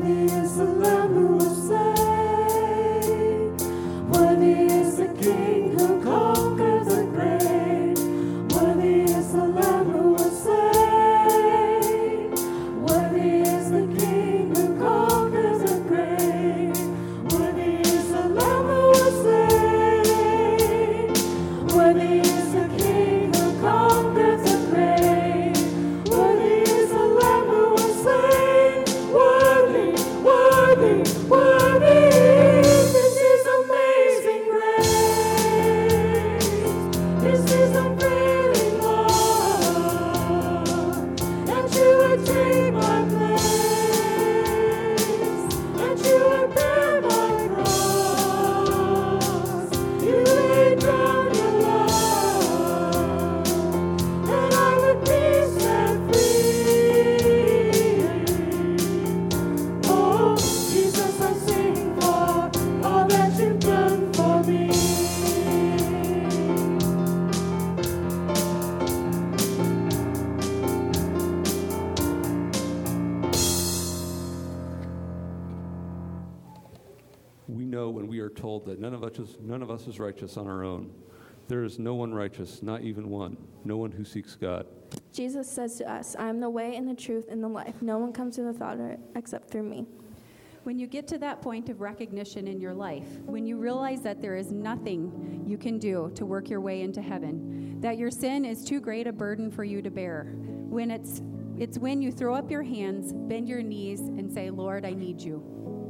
Told that none of us is righteous on our own. There is no one righteous, not even one, no one who seeks God. Jesus says to us, I am the way and the truth and the life. No one comes to the Father except through me. When you get to that point of recognition in your life, when you realize that there is nothing you can do to work your way into heaven, that your sin is too great a burden for you to bear, when it's when you throw up your hands, bend your knees, and say, Lord, I need you.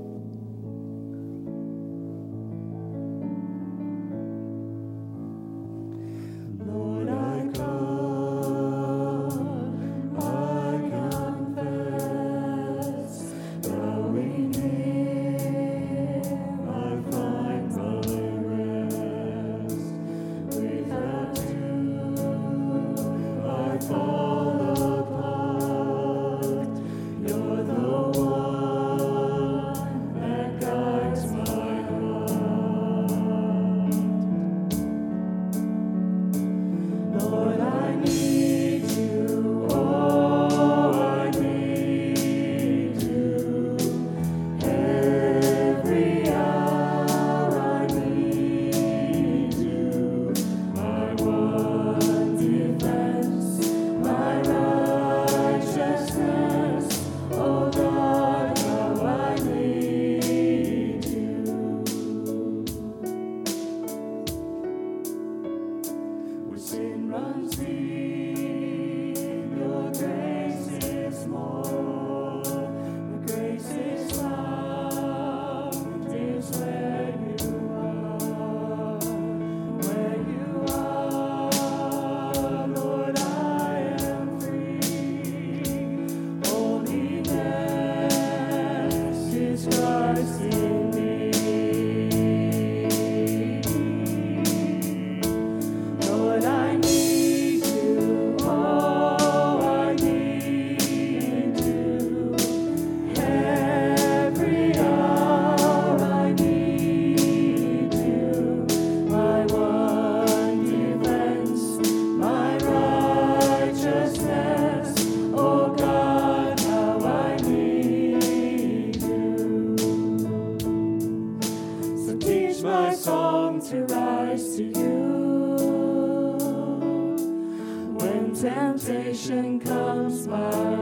Temptation comes my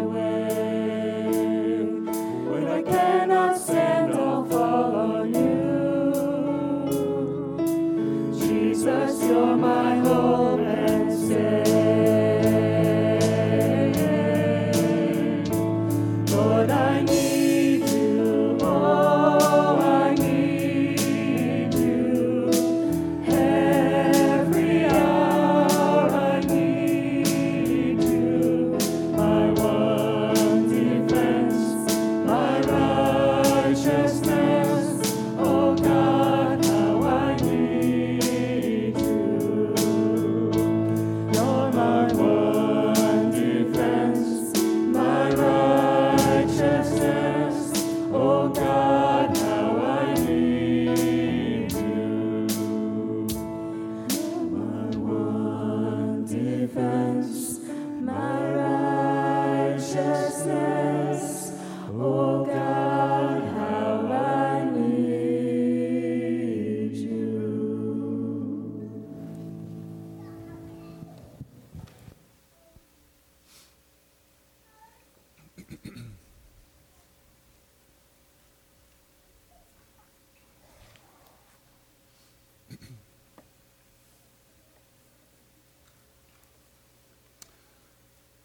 way. When I cannot stand, I'll fall on you. Jesus, you're my hope and stay. Lord, I need you. Oh, I need you. Every hour I need you. My one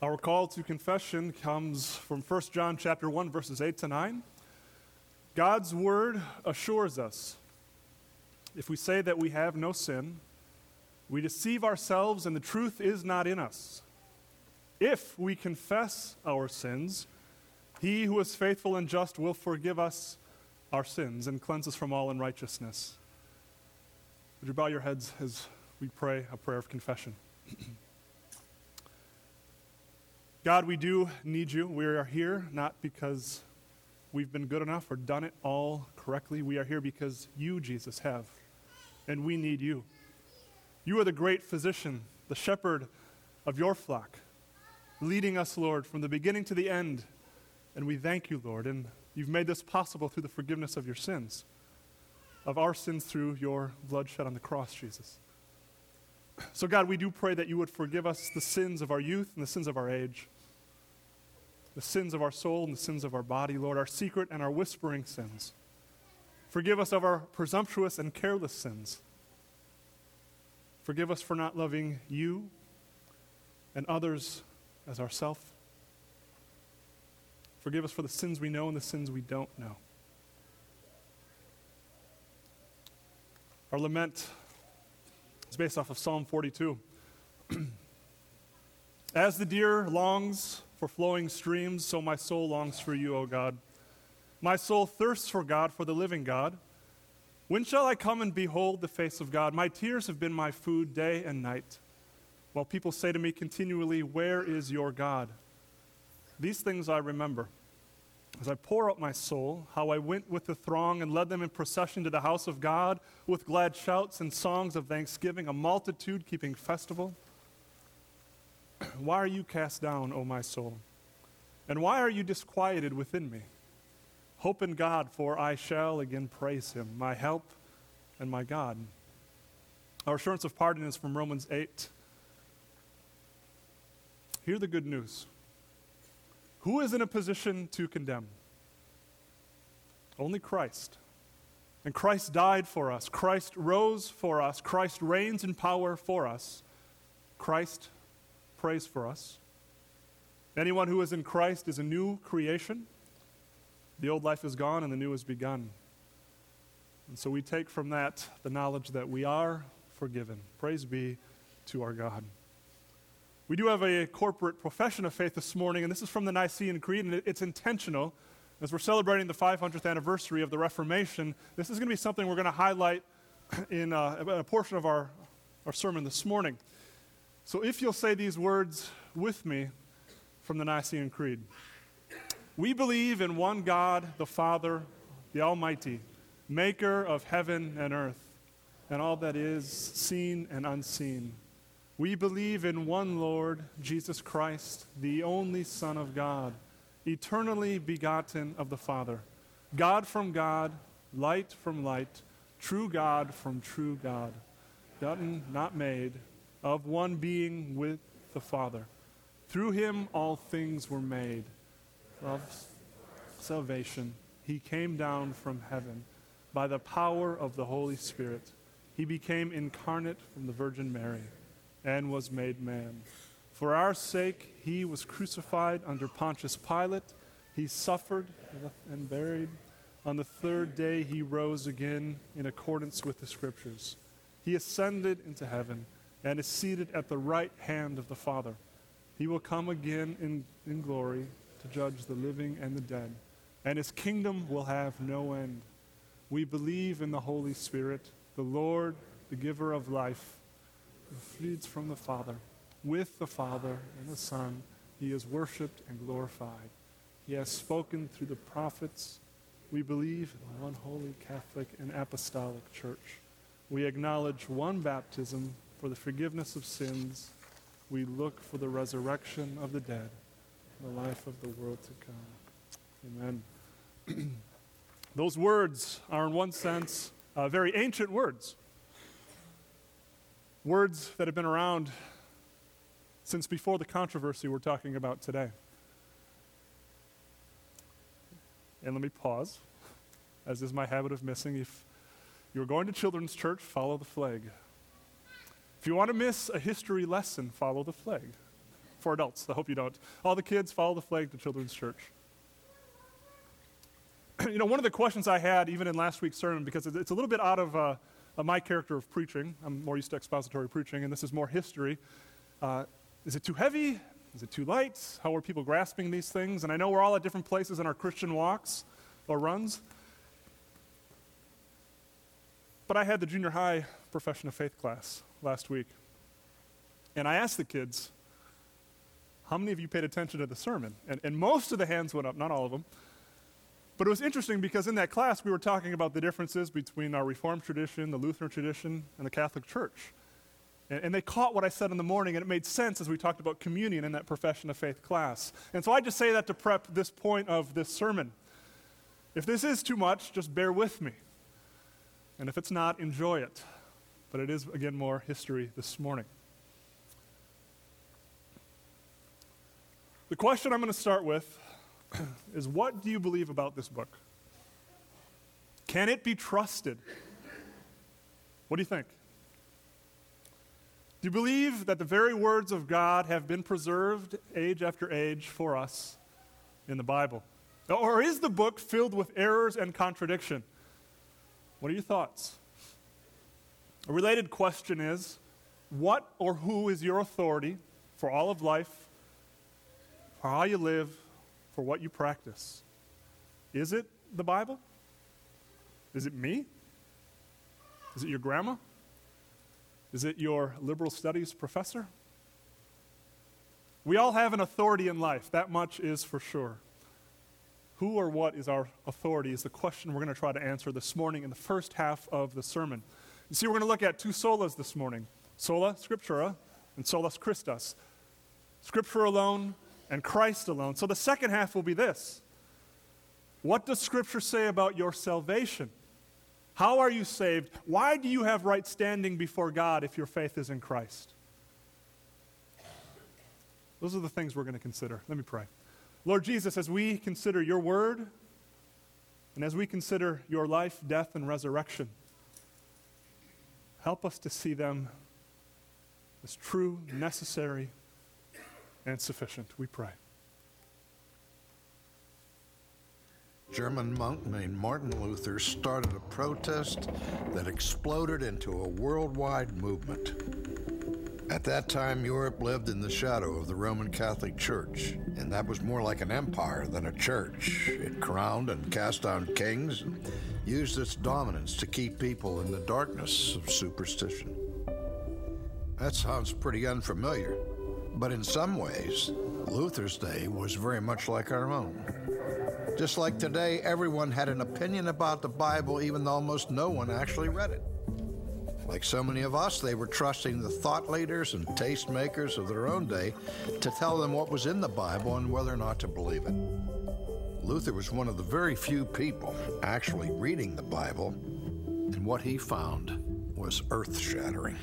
Our call to confession comes from 1 John chapter 1, verses 8 to 9. God's word assures us, if we say that we have no sin, we deceive ourselves and the truth is not in us. If we confess our sins, he who is faithful and just will forgive us our sins and cleanse us from all unrighteousness. Would you bow your heads as we pray a prayer of confession? God, we do need you. We are here not because we've been good enough or done it all correctly. We are here because you, Jesus, have, and we need you. You are the great physician, the shepherd of your flock, leading us, Lord, from the beginning to the end. And we thank you, Lord, and you've made this possible through the forgiveness of your sins, of our sins through your blood shed on the cross, Jesus. So, God, we do pray that you would forgive us the sins of our youth and the sins of our age, the sins of our soul and the sins of our body, Lord, our secret and our whispering sins. Forgive us of our presumptuous and careless sins. Forgive us for not loving you and others as ourself. Forgive us for the sins we know and the sins we don't know. Our lament is based off of Psalm 42. As the deer longs for flowing streams, so my soul longs for you, O God. My soul thirsts for God, for the living God. When shall I come and behold the face of God? My tears have been my food day and night, while people say to me continually, where is your God? These things I remember. As I pour out my soul, how I went with the throng and led them in procession to the house of God with glad shouts and songs of thanksgiving, a multitude keeping festival. Why are you cast down, O my soul? And why are you disquieted within me? Hope in God, for I shall again praise him, my help and my God. Our assurance of pardon is from Romans 8. Hear the good news. Who is in a position to condemn? Only Christ. And Christ died for us. Christ rose for us. Christ reigns in power for us. Christ prays for us. Anyone who is in Christ is a new creation. The old life is gone and the new has begun. And so we take from that the knowledge that we are forgiven. Praise be to our God. We do have a corporate profession of faith this morning, and this is from the Nicene Creed, and it's intentional. As we're celebrating the 500th anniversary of the Reformation, this is going to be something we're going to highlight in a portion of our sermon this morning. So if you'll say these words with me from the Nicene Creed. We believe in one God, the Father, the Almighty, maker of heaven and earth, and all that is seen and unseen. We believe in one Lord, Jesus Christ, the only Son of God, eternally begotten of the Father, God from God, light from light, true God from true God, begotten, not made, of one being with the Father. Through him all things were made. Of salvation, he came down from heaven by the power of the Holy Spirit. He became incarnate from the Virgin Mary and was made man. For our sake, he was crucified under Pontius Pilate. He suffered and buried. On the third day, he rose again in accordance with the Scriptures. He ascended into heaven and is seated at the right hand of the Father. He will come again in glory to judge the living and the dead, and his kingdom will have no end. We believe in the Holy Spirit, the Lord, the giver of life, who proceeds from the Father. With the Father and the Son, he is worshipped and glorified. He has spoken through the prophets. We believe in one holy Catholic and apostolic church. We acknowledge one baptism for the forgiveness of sins. We look for the resurrection of the dead, the life of the world to come. Amen. Those words are, in one sense, very ancient words. Words that have been around since before the controversy we're talking about today. And let me pause, as is my habit of missing. If you're going to children's church, follow the flag. If you want to miss a history lesson, follow the flag. for adults. I hope you don't. All the kids, follow the flag to Children's Church. You know, one of the questions I had even in last week's sermon, because it's a little bit out of my character of preaching. I'm more used to expository preaching, and this is more history. Is it too heavy? Is it too light? How are people grasping these things? And I know we're all at different places in our Christian walks or runs. But I had the junior high profession of faith class last week. And I asked the kids, how many of you paid attention to the sermon? And most of the hands went up, not all of them. But it was interesting because in that class we were talking about the differences between our Reformed tradition, the Lutheran tradition, and the Catholic Church. And they caught what I said in the morning, and it made sense as we talked about communion in that profession of faith class. And so I just say that to prep this point of this sermon. If this is too much, just bear with me. And if it's not, enjoy it. But it is, again, more history this morning. The question I'm going to start with is, what do you believe about this book? Can it be trusted? What do you think? Do you believe that the very words of God have been preserved age after age for us in the Bible? Or is the book filled with errors and contradiction? What are your thoughts? A related question is, what or who is your authority for all of life, for how you live, for what you practice? Is it the Bible? Is it me? Is it your grandma? Is it your liberal studies professor? We all have an authority in life, that much is for sure. Who or what is our authority is the question we're going to try to answer this morning in the first half of the sermon. You see, we're going to look at two solas this morning. Sola Scriptura and Solus Christus. Scripture alone and Christ alone. So the second half will be this. What does Scripture say about your salvation? How are you saved? Why do you have right standing before God if your faith is in Christ? Those are the things we're going to consider. Let me pray. Lord Jesus, as we consider your word, and as we consider your life, death, and resurrection, help us to see them as true, necessary, and sufficient, we pray. German monk named Martin Luther started a protest that exploded into a worldwide movement. At that time, Europe lived in the shadow of the Roman Catholic Church, and that was more like an empire than a church. It crowned and cast down kings and used its dominance to keep people in the darkness of superstition. That sounds pretty unfamiliar, but in some ways, Luther's day was very much like our own. Just like today, everyone had an opinion about the Bible, even though almost no one actually read it. Like so many of us, they were trusting the thought leaders and tastemakers of their own day to tell them what was in the Bible and whether or not to believe it. Luther was one of the very few people actually reading the Bible, and what he found was earth-shattering.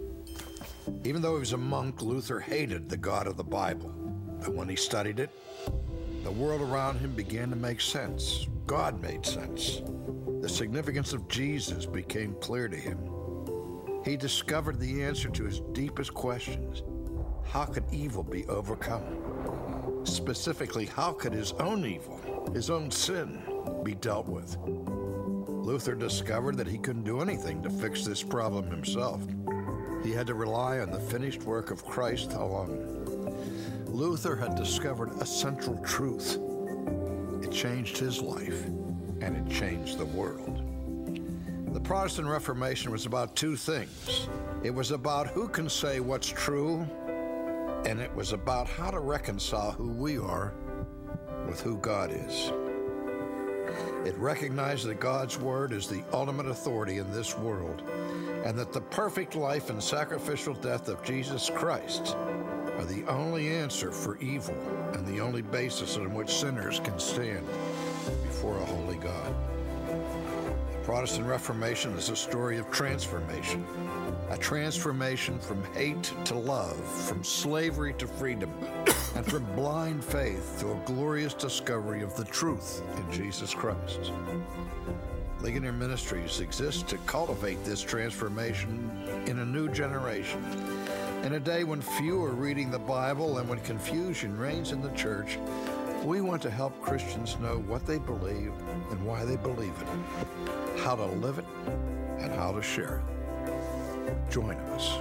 Even though he was a monk, Luther hated the God of the Bible. But when he studied it, the world around him began to make sense. God made sense. The significance of Jesus became clear to him. He discovered the answer to his deepest questions. How could evil be overcome? Specifically, how could his own evil, his own sin, be dealt with? Luther discovered that he couldn't do anything to fix this problem himself. He had to rely on the finished work of Christ alone. Luther had discovered a central truth. It changed his life, and it changed the world. The Protestant Reformation was about two things. It was about who can say what's true, and it was about how to reconcile who we are with who God is. It recognized that God's word is the ultimate authority in this world, and that the perfect life and sacrificial death of Jesus Christ are the only answer for evil and the only basis on which sinners can stand before a holy God. The Protestant Reformation is a story of transformation, a transformation from hate to love, from slavery to freedom, and from blind faith to a glorious discovery of the truth in Jesus Christ. Ligonier Ministries exists to cultivate this transformation in a new generation. In a day when few are reading the Bible and when confusion reigns in the church, we want to help Christians know what they believe and why they believe it, how to live it, and how to share it. Join us.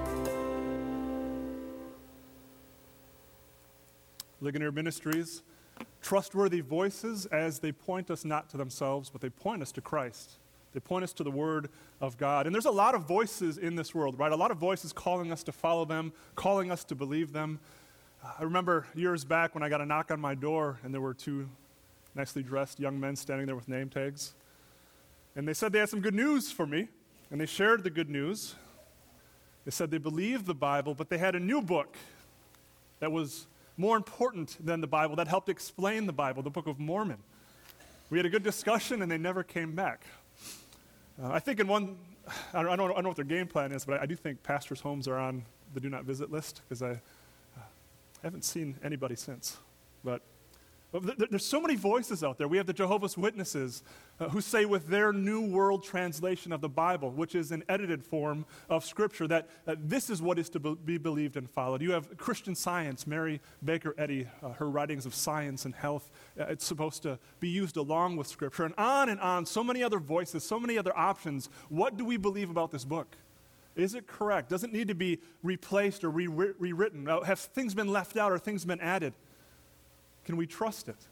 Ligonier Ministries, trustworthy voices as they point us not to themselves, but they point us to Christ. They point us to the Word of God. And there's a lot of voices in this world, right? A lot of voices calling us to follow them, calling us to believe them. I remember years back when I got a knock on my door, and there were two nicely dressed young men standing there with name tags. And they said they had some good news for me, and they shared the good news. They said they believed the Bible, but they had a new book that was more important than the Bible, that helped explain the Bible, the Book of Mormon. We had a good discussion, and they never came back. I think in one, I don't know what their game plan is, but I do think pastors' homes are on the do not visit list, because I haven't seen anybody since. But there's so many voices out there. We have the Jehovah's Witnesses who say with their New World Translation of the Bible, which is an edited form of Scripture, that this is what is to be believed and followed. You have Christian Science, Mary Baker Eddy, her writings of science and health. It's supposed to be used along with Scripture, and on, so many other voices, so many other options. What do we believe about this book? Is it correct? Does it need to be replaced or rewritten? Have things been left out or things been added? Can we trust it?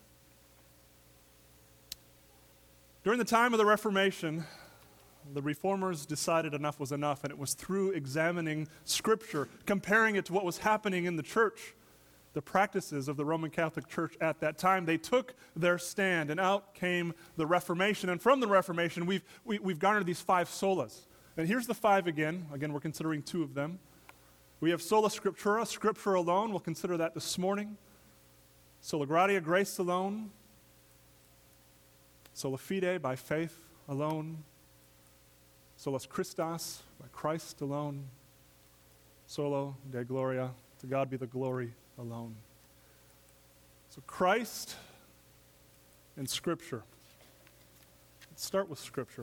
During the time of the Reformation, the Reformers decided enough was enough, and it was through examining Scripture, comparing it to what was happening in the church, the practices of the Roman Catholic Church at that time. They took their stand, and out came the Reformation. And from the Reformation, we've garnered these 5 solas. And here's the 5 again. Again, we're considering 2 of them. We have sola scriptura, Scripture alone. We'll consider that this morning. Sola gratia, grace alone. Sola fide, by faith alone. Solus Christus, by Christ alone. Solo Deo gloria, to God be the glory alone. So Christ and Scripture. Let's start with Scripture.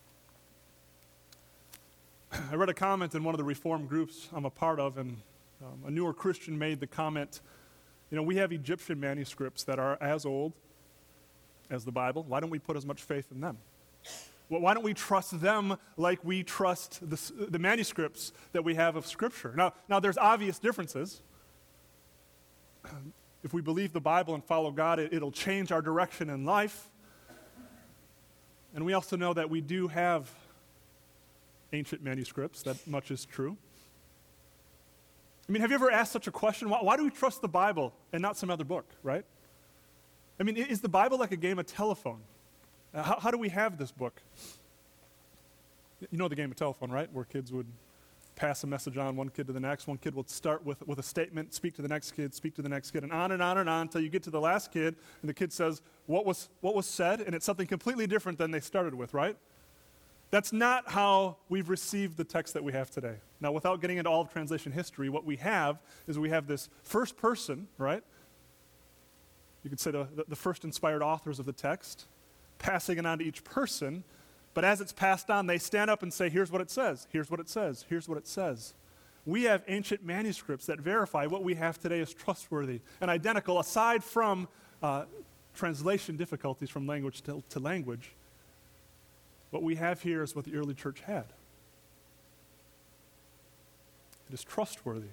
I read a comment in one of the Reformed groups I'm a part of, and a newer Christian made the comment, we have Egyptian manuscripts that are as old as the Bible. Why don't we put as much faith in them? Well, why don't we trust them like we trust the manuscripts that we have of Scripture? Now there's obvious differences. If we believe the Bible and follow God, it'll change our direction in life. And we also know that we do have ancient manuscripts. That much is true. Have you ever asked such a question? Why do we trust the Bible and not some other book, right? Is the Bible like a game of telephone? How do we have this book? You know the game of telephone, right? Where kids would pass a message on one kid to the next. One kid would start with a statement, speak to the next kid, speak to the next kid, and on and on and on until you get to the last kid, and the kid says, what was said? And it's something completely different than they started with, right? That's not how we've received the text that we have today. Now, without getting into all of translation history, what we have is we have this first person, right? You could say the first inspired authors of the text, passing it on to each person, but as it's passed on, they stand up and say, here's what it says, here's what it says, here's what it says. We have ancient manuscripts that verify what we have today is trustworthy and identical, aside from translation difficulties from language to language. What we have here is what the early church had. It is trustworthy.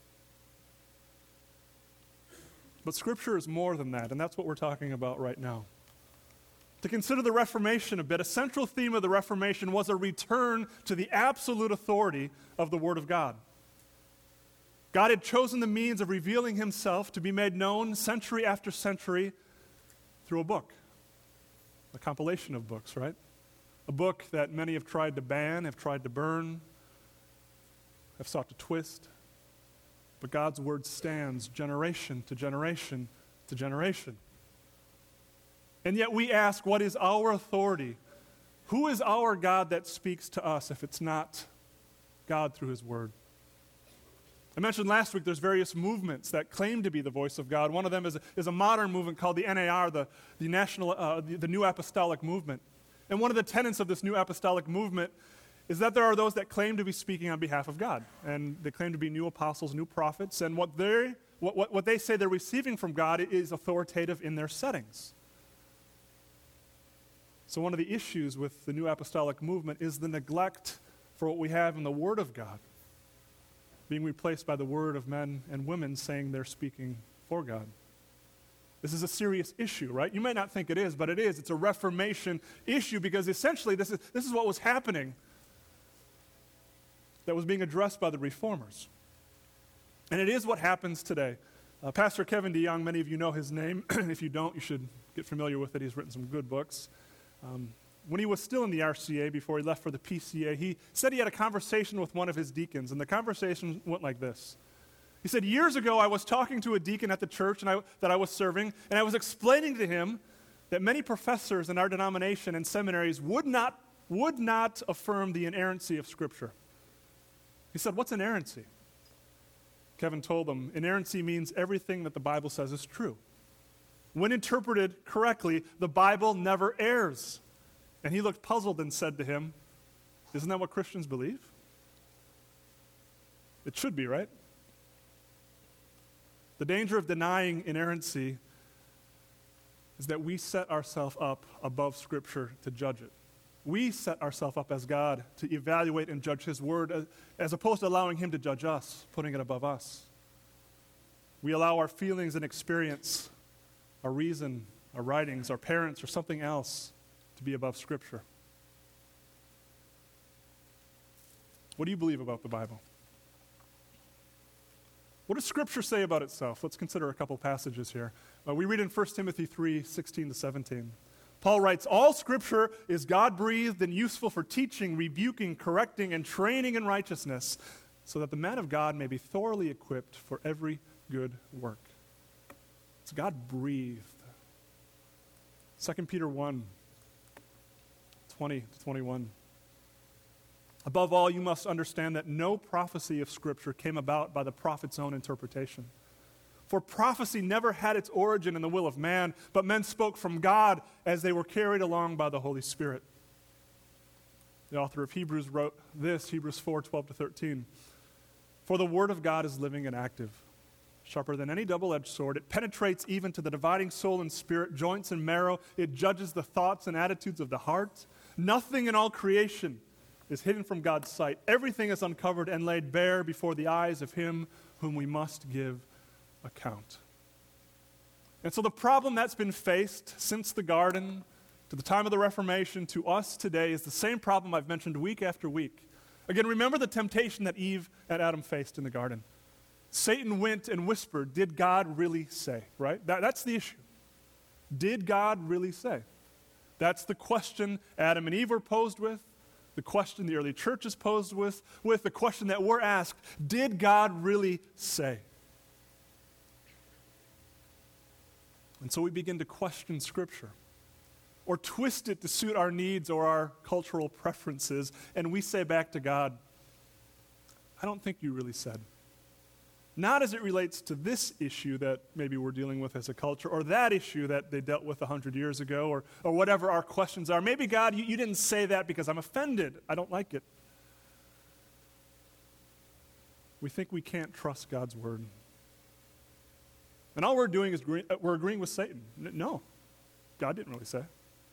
But Scripture is more than that, and that's what we're talking about right now. To consider the Reformation a bit, a central theme of the Reformation was a return to the absolute authority of the Word of God. God had chosen the means of revealing Himself to be made known century after century through a book, a compilation of books, right? A book that many have tried to ban, have tried to burn, have sought to twist. But God's Word stands generation to generation to generation. And yet we ask, what is our authority? Who is our God that speaks to us if it's not God through His Word? I mentioned last week there's various movements that claim to be the voice of God. One of them is a modern movement called the NAR, the New Apostolic Movement. And one of the tenets of this New Apostolic Movement is that there are those that claim to be speaking on behalf of God, and they claim to be new apostles, new prophets, and what they say they're receiving from God is authoritative in their settings. So one of the issues with the new apostolic movement is the neglect for what we have in the Word of God, being replaced by the word of men and women saying they're speaking for God. This is a serious issue, right? You may not think it is, but it is. It's a Reformation issue because essentially this is what was happening that was being addressed by the Reformers. And it is what happens today. Pastor Kevin DeYoung, many of you know his name. If you don't, you should get familiar with it. He's written some good books. When he was still in the RCA before he left for the PCA, he said he had a conversation with one of his deacons, and the conversation went like this. He said, years ago I was talking to a deacon at the church that I was serving, and I was explaining to him that many professors in our denomination and seminaries would not affirm the inerrancy of Scripture. He said, what's inerrancy? Kevin told him, inerrancy means everything that the Bible says is true. When interpreted correctly, the Bible never errs. And he looked puzzled and said to him, isn't that what Christians believe? It should be, right? The danger of denying inerrancy is that we set ourselves up above Scripture to judge it. We set ourselves up as God to evaluate and judge His Word as opposed to allowing Him to judge us, putting it above us. We allow our feelings and experience, our reason, our writings, our parents, or something else to be above Scripture. What do you believe about the Bible? What does Scripture say about itself? Let's consider a couple passages here. We read in 1 Timothy 3:16-17. Paul writes, all Scripture is God-breathed and useful for teaching, rebuking, correcting, and training in righteousness, so that the man of God may be thoroughly equipped for every good work. It's God-breathed. 2 Peter 1:20-21. Above all, you must understand that no prophecy of Scripture came about by the prophet's own interpretation. For prophecy never had its origin in the will of man, but men spoke from God as they were carried along by the Holy Spirit. The author of Hebrews wrote this, Hebrews 4:12-13. For the word of God is living and active, sharper than any double-edged sword. It penetrates even to the dividing soul and spirit, joints and marrow. It judges the thoughts and attitudes of the heart. Nothing in all creation is hidden from God's sight. Everything is uncovered and laid bare before the eyes of Him whom we must give account. And so the problem that's been faced since the garden to the time of the Reformation to us today is the same problem I've mentioned week after week. Again, remember the temptation that Eve and Adam faced in the garden. Satan went and whispered, did God really say? Right? That's the issue. Did God really say? That's the question Adam and Eve were posed with, the question the early church is posed with the question that we're asked, did God really say? And so we begin to question Scripture or twist it to suit our needs or our cultural preferences, and we say back to God, I don't think you really said. Not as it relates to this issue that maybe we're dealing with as a culture, or that issue that they dealt with 100 years ago, or whatever our questions are. Maybe, God, you didn't say that because I'm offended. I don't like it. We think we can't trust God's word. And all we're doing is we're agreeing with Satan. No, God didn't really say.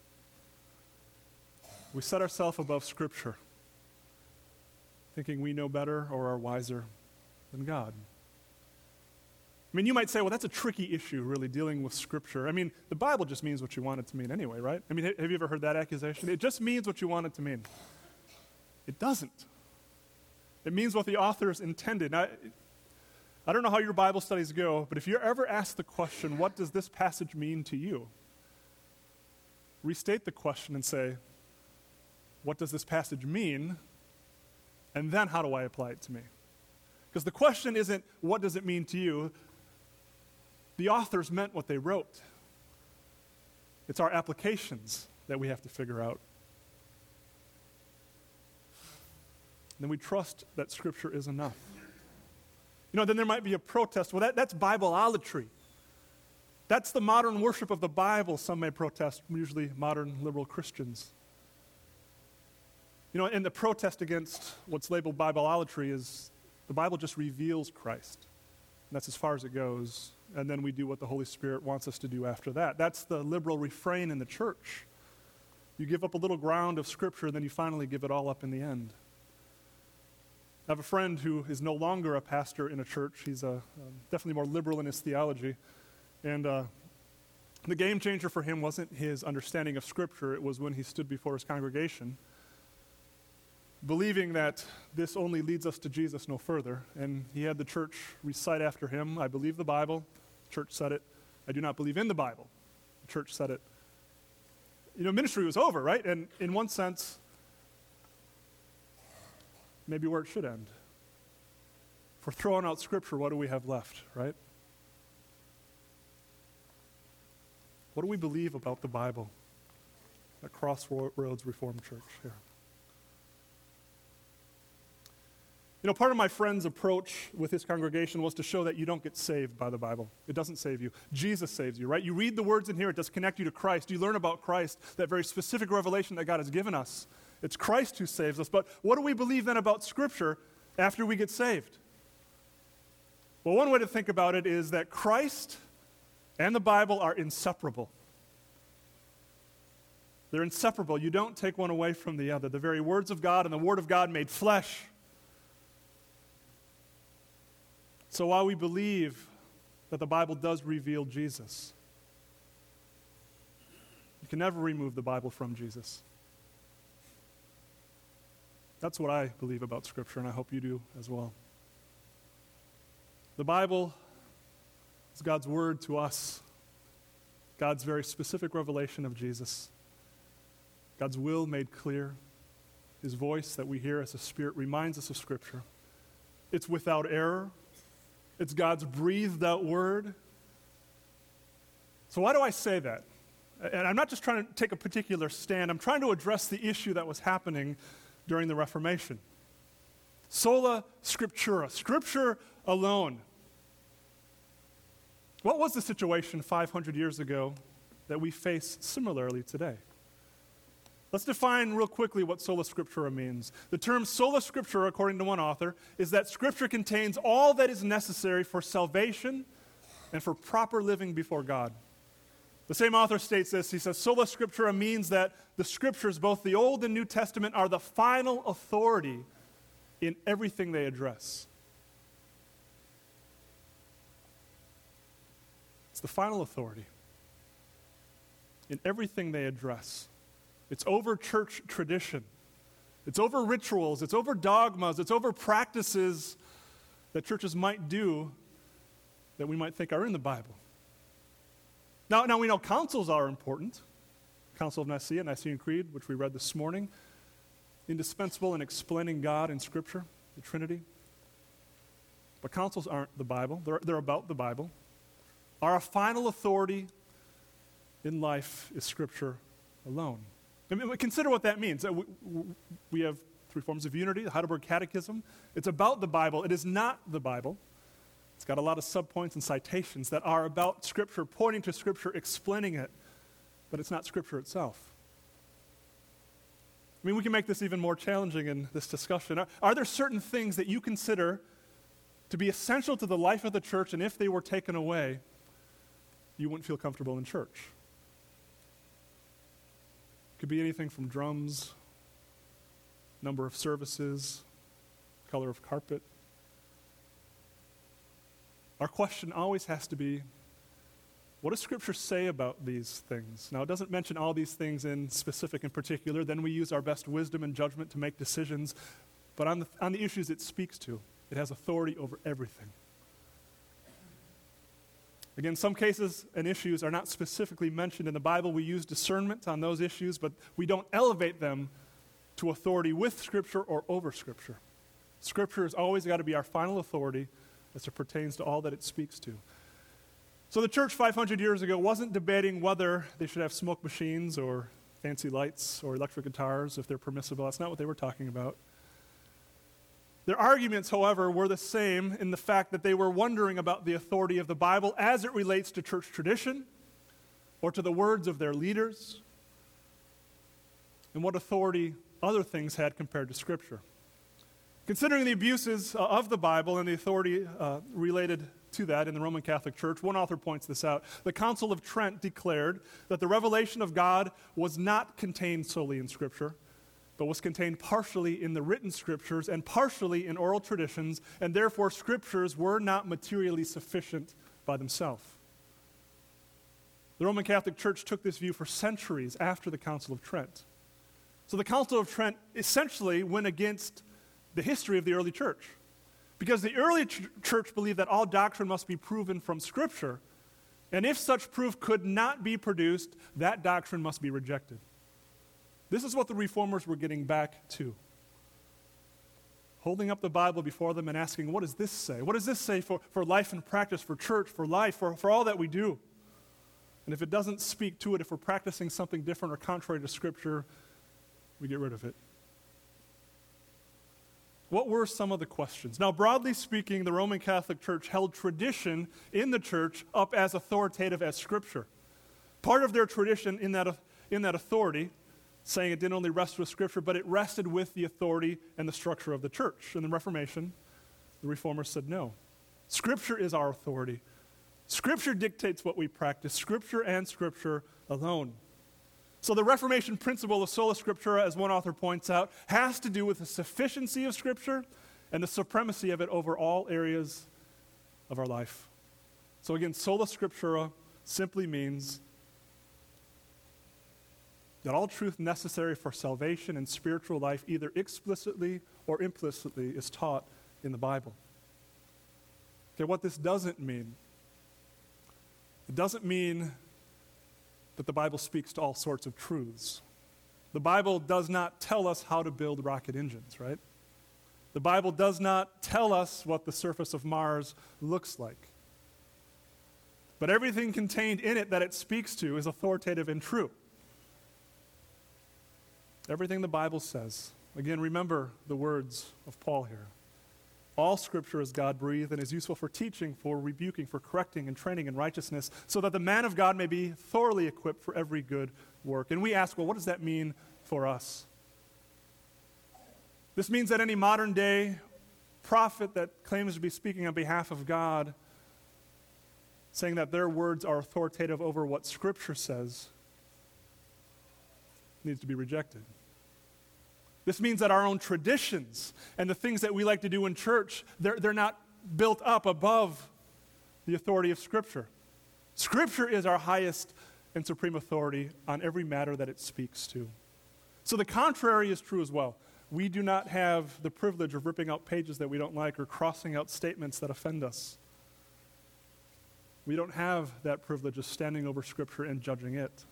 We set ourselves above Scripture, thinking we know better or are wiser than God. I mean, you might say, well, that's a tricky issue, really, dealing with Scripture. I mean, the Bible just means what you want it to mean anyway, right? I mean, have you ever heard that accusation? It just means what you want it to mean. It doesn't. It means what the authors intended. Now, I don't know how your Bible studies go, but if you're ever asked the question, what does this passage mean to you? Restate the question and say, what does this passage mean? And then how do I apply it to me? Because the question isn't, what does it mean to you? The authors meant what they wrote. It's our applications that we have to figure out. Then we trust that Scripture is enough. You know, then there might be a protest. Well, that's Bibleolatry. That's the modern worship of the Bible, some may protest, usually modern liberal Christians. And the protest against what's labeled Bibleolatry is the Bible just reveals Christ. And that's as far as it goes. And then we do what the Holy Spirit wants us to do after that. That's the liberal refrain in the church. You give up a little ground of Scripture, and then you finally give it all up in the end. I have a friend who is no longer a pastor in a church. He's definitely more liberal in his theology. And the game changer for him wasn't his understanding of Scripture. It was when he stood before his congregation, believing that this only leads us to Jesus no further. And he had the church recite after him, I believe the Bible. The church said it. I do not believe in the Bible. The church said it. Ministry was over, right? And in one sense, maybe where it should end. If we're throwing out Scripture, what do we have left, right? What do we believe about the Bible at Crossroads Reformed Church here? Part of my friend's approach with his congregation was to show that you don't get saved by the Bible. It doesn't save you. Jesus saves you, right? You read the words in here, it does connect you to Christ. You learn about Christ, that very specific revelation that God has given us. It's Christ who saves us. But what do we believe then about Scripture after we get saved? Well, one way to think about it is that Christ and the Bible are inseparable. They're inseparable. You don't take one away from the other. The very words of God and the Word of God made flesh. So while we believe that the Bible does reveal Jesus, you can never remove the Bible from Jesus. That's what I believe about Scripture, and I hope you do as well. The Bible is God's word to us, God's very specific revelation of Jesus, God's will made clear, His voice that we hear as the Spirit reminds us of Scripture. It's without error. It's God's breathed out word. So why do I say that? And I'm not just trying to take a particular stand. I'm trying to address the issue that was happening during the Reformation. Sola Scriptura, Scripture alone. What was the situation 500 years ago that we face similarly today? Let's define real quickly what sola scriptura means. The term sola scriptura, according to one author, is that Scripture contains all that is necessary for salvation and for proper living before God. The same author states this. He says, sola scriptura means that the Scriptures, both the Old and New Testament, are the final authority in everything they address. It's the final authority in everything they address. It's over church tradition. It's over rituals. It's over dogmas. It's over practices that churches might do that we might think are in the Bible. Now we know councils are important. Council of Nicaea, Nicene Creed, which we read this morning, indispensable in explaining God in Scripture, the Trinity. But councils aren't the Bible. They're about the Bible. Our final authority in life is Scripture alone. I mean, consider what that means. We have three forms of unity, the Heidelberg Catechism. It's about the Bible. It is not the Bible. It's got a lot of subpoints and citations that are about Scripture, pointing to Scripture, explaining it, but it's not Scripture itself. I mean, we can make this even more challenging in this discussion. Are there certain things that you consider to be essential to the life of the church, and if they were taken away, you wouldn't feel comfortable in church? Could be anything from drums, number of services, color of carpet. Our question always has to be, what does Scripture say about these things? Now, it doesn't mention all these things in specific and particular. Then we use our best wisdom and judgment to make decisions. But on the issues it speaks to, it has authority over everything. Again, some cases and issues are not specifically mentioned in the Bible. We use discernment on those issues, but we don't elevate them to authority with Scripture or over Scripture. Scripture has always got to be our final authority as it pertains to all that it speaks to. So the church 500 years ago wasn't debating whether they should have smoke machines or fancy lights or electric guitars if they're permissible. That's not what they were talking about. Their arguments, however, were the same in the fact that they were wondering about the authority of the Bible as it relates to church tradition or to the words of their leaders. And what authority other things had compared to Scripture. Considering the abuses of the Bible and the authority related to that in the Roman Catholic Church, one author points this out. The Council of Trent declared that the revelation of God was not contained solely in Scripture, but was contained partially in the written Scriptures and partially in oral traditions, and therefore Scriptures were not materially sufficient by themselves. The Roman Catholic Church took this view for centuries after the Council of Trent. So the Council of Trent essentially went against the history of the early church. Because the early church believed that all doctrine must be proven from Scripture, and if such proof could not be produced, that doctrine must be rejected. This is what the Reformers were getting back to. Holding up the Bible before them and asking, what does this say? What does this say for life and practice, for church, for life, for all that we do? And if it doesn't speak to it, if we're practicing something different or contrary to Scripture, we get rid of it. What were some of the questions? Now, broadly speaking, the Roman Catholic Church held tradition in the church up as authoritative as Scripture. Part of their tradition in that authority, saying it didn't only rest with Scripture, but it rested with the authority and the structure of the church. In the Reformation, the Reformers said no. Scripture is our authority. Scripture dictates what we practice, Scripture and Scripture alone. So the Reformation principle of sola scriptura, as one author points out, has to do with the sufficiency of Scripture and the supremacy of it over all areas of our life. So again, sola scriptura simply means that all truth necessary for salvation and spiritual life, either explicitly or implicitly, is taught in the Bible. Okay, what this doesn't mean, it doesn't mean that the Bible speaks to all sorts of truths. The Bible does not tell us how to build rocket engines, right? The Bible does not tell us what the surface of Mars looks like. But everything contained in it that it speaks to is authoritative and true. Everything the Bible says. Again, remember the words of Paul here. All Scripture is God-breathed and is useful for teaching, for rebuking, for correcting, and training in righteousness, so that the man of God may be thoroughly equipped for every good work. And we ask, well, what does that mean for us? This means that any modern-day prophet that claims to be speaking on behalf of God, saying that their words are authoritative over what Scripture says, needs to be rejected. This means that our own traditions and the things that we like to do in church, they're not built up above the authority of Scripture. Scripture is our highest and supreme authority on every matter that it speaks to. So the contrary is true as well. We do not have the privilege of ripping out pages that we don't like or crossing out statements that offend us. We don't have that privilege of standing over Scripture and judging it.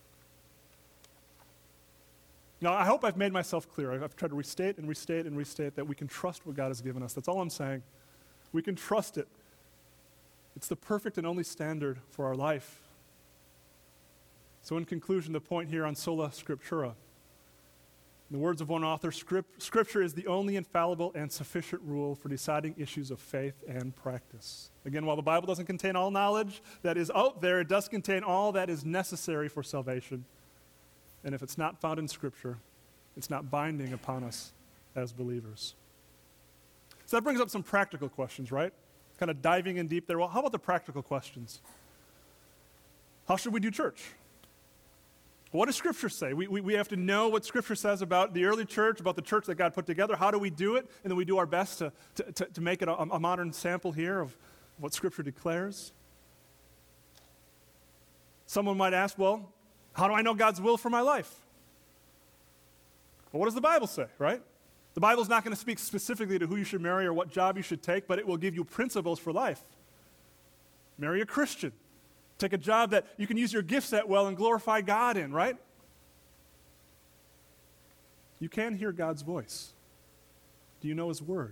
Now, I hope I've made myself clear. I've tried to restate and restate and restate that we can trust what God has given us. That's all I'm saying. We can trust it. It's the perfect and only standard for our life. So in conclusion, the point here on sola scriptura. In the words of one author, Scripture is the only infallible and sufficient rule for deciding issues of faith and practice. Again, while the Bible doesn't contain all knowledge that is out there, it does contain all that is necessary for salvation. And if it's not found in Scripture, it's not binding upon us as believers. So that brings up some practical questions, right? Kind of diving in deep there. Well, how about the practical questions? How should we do church? What does Scripture say? We have to know what Scripture says about the early church, about the church that God put together. How do we do it? And then we do our best to make it a modern sample here of what Scripture declares. Someone might ask, well, how do I know God's will for my life? Well, what does the Bible say, right? The Bible's not going to speak specifically to who you should marry or what job you should take, but it will give you principles for life. Marry a Christian. Take a job that you can use your gifts at well and glorify God in, right? You can hear God's voice. Do you know His Word?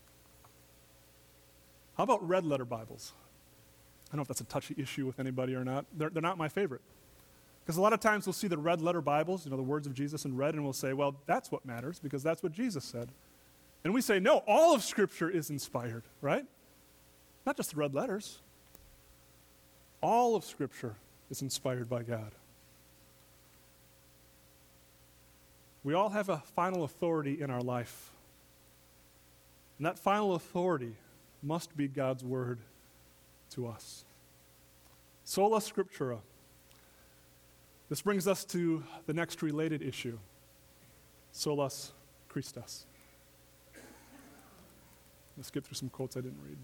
How about red letter Bibles? I don't know if that's a touchy issue with anybody or not. They're not my favorite. Because a lot of times we'll see the red letter Bibles, the words of Jesus in red, and we'll say, well, that's what matters because that's what Jesus said. And we say, no, all of Scripture is inspired, right? Not just the red letters. All of Scripture is inspired by God. We all have a final authority in our life. And that final authority must be God's word to us. Sola Scriptura. This brings us to the next related issue, Solus Christus. Let's skip through some quotes I didn't read.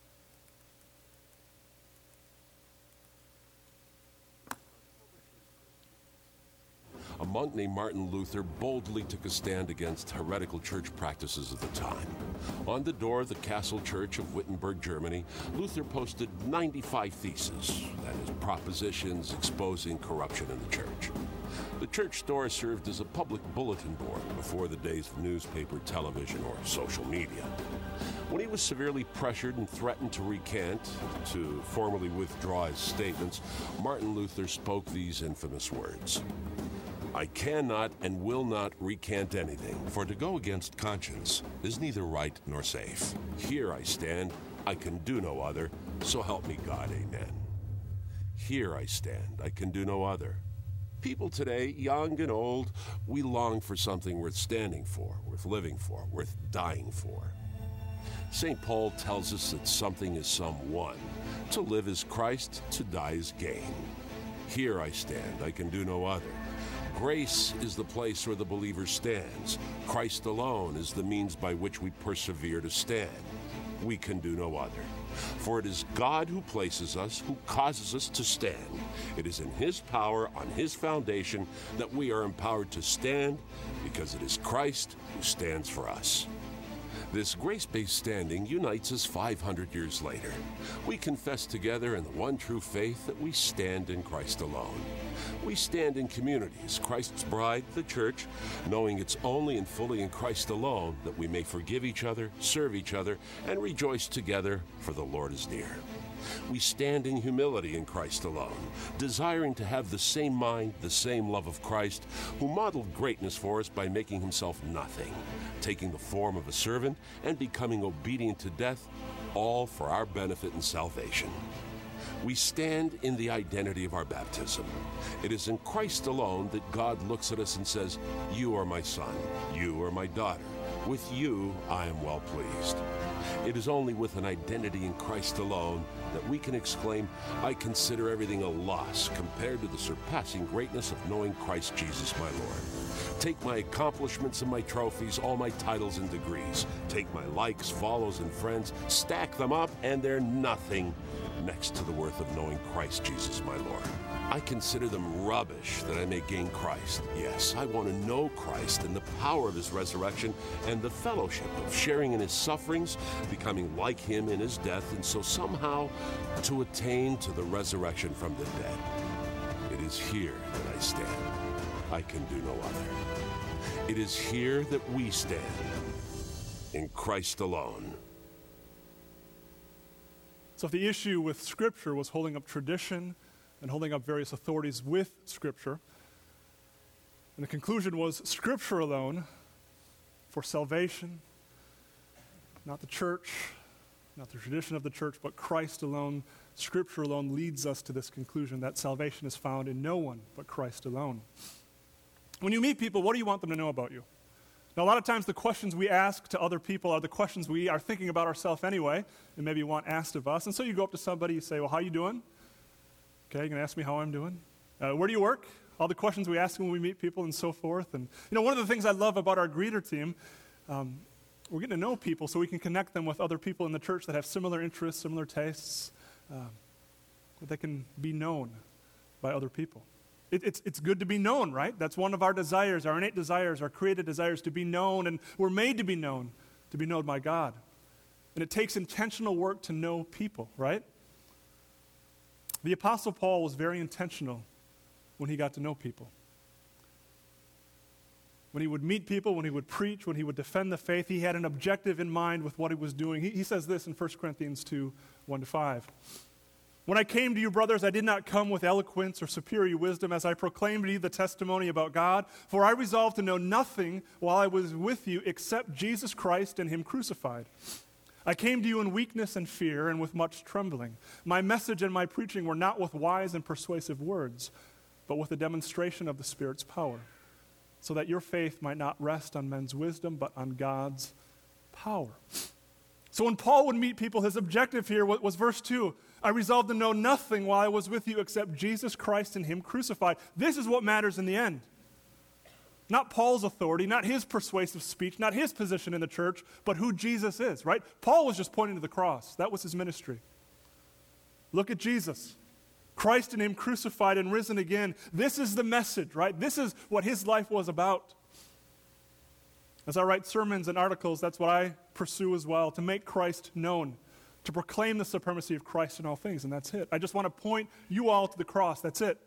A monk named Martin Luther boldly took a stand against heretical church practices of the time. On the door of the Castle Church of Wittenberg, Germany, Luther posted 95 theses, that is, propositions exposing corruption in the church. The church store served as a public bulletin board before the days of newspaper, television, or social media. When he was severely pressured and threatened to recant, to formally withdraw his statements, Martin Luther spoke these infamous words: "I cannot and will not recant anything, for to go against conscience is neither right nor safe. Here I stand, I can do no other, so help me God, amen. Here I stand, I can do no other." People today, young and old, we long for something worth standing for, worth living for, worth dying for. St. Paul tells us that something is someone. To live is Christ, to die is gain. Here I stand, I can do no other. Grace is the place where the believer stands. Christ alone is the means by which we persevere to stand. We can do no other. For it is God who places us, who causes us to stand. It is in His power, on His foundation, that we are empowered to stand, because it is Christ who stands for us. This grace-based standing unites us 500 years later. We confess together in the one true faith that we stand in Christ alone. We stand in community as Christ's bride, the church, knowing it's only and fully in Christ alone that we may forgive each other, serve each other, and rejoice together, for the Lord is near. We stand in humility in Christ alone, desiring to have the same mind, the same love of Christ, who modeled greatness for us by making Himself nothing, taking the form of a servant and becoming obedient to death, all for our benefit and salvation. We stand in the identity of our baptism. It is in Christ alone that God looks at us and says, "You are my son, you are my daughter. With you I am well pleased." It is only with an identity in Christ alone that we can exclaim, "I consider everything a loss compared to the surpassing greatness of knowing Christ Jesus my Lord. Take my accomplishments and my trophies, all my titles and degrees. Take my likes, follows, and friends, stack them up, and they're nothing next to the worth of knowing Christ Jesus my Lord. I consider them rubbish that I may gain Christ. Yes, I want to know Christ and the power of His resurrection and the fellowship of sharing in His sufferings, becoming like Him in His death, and so somehow to attain to the resurrection from the dead. It is here that I stand. I can do no other. It is here that we stand, in Christ alone." So if the issue with Scripture was holding up tradition and holding up various authorities with Scripture, and the conclusion was Scripture alone for salvation, not the church, not the tradition of the church, but Christ alone, Scripture alone leads us to this conclusion that salvation is found in no one but Christ alone. When you meet people, what do you want them to know about you? Now, a lot of times the questions we ask to other people are the questions we are thinking about ourselves anyway, and maybe want asked of us. And so you go up to somebody, you say, "Well, how you doing?" Okay, you're going to ask me how I'm doing? Where do you work? All the questions we ask when we meet people and so forth. And, one of the things I love about our greeter team, we're getting to know people so we can connect them with other people in the church that have similar interests, similar tastes, that they can be known by other people. It's good to be known, right? That's one of our desires, our innate desires, our created desires, to be known, and we're made to be known by God. And it takes intentional work to know people, right? The Apostle Paul was very intentional when he got to know people. When he would meet people, when he would preach, when he would defend the faith, he had an objective in mind with what he was doing. He says this in 1 Corinthians 2, 1-5. "When I came to you, brothers, I did not come with eloquence or superior wisdom as I proclaimed to you the testimony about God, for I resolved to know nothing while I was with you except Jesus Christ and Him crucified. I came to you in weakness and fear and with much trembling. My message and my preaching were not with wise and persuasive words, but with a demonstration of the Spirit's power, so that your faith might not rest on men's wisdom, but on God's power. So when Paul would meet people, his objective here was verse 2. I resolved to know nothing while I was with you except Jesus Christ and him crucified. This is what matters in the end. Not Paul's authority, not his persuasive speech, not his position in the church, but who Jesus is, right? Paul was just pointing to the cross. That was his ministry. Look at Jesus. Christ and him crucified and risen again. This is the message, right? This is what his life was about. As I write sermons and articles, that's what I pursue as well, to make Christ known, to proclaim the supremacy of Christ in all things, and that's it. I just want to point you all to the cross. That's it.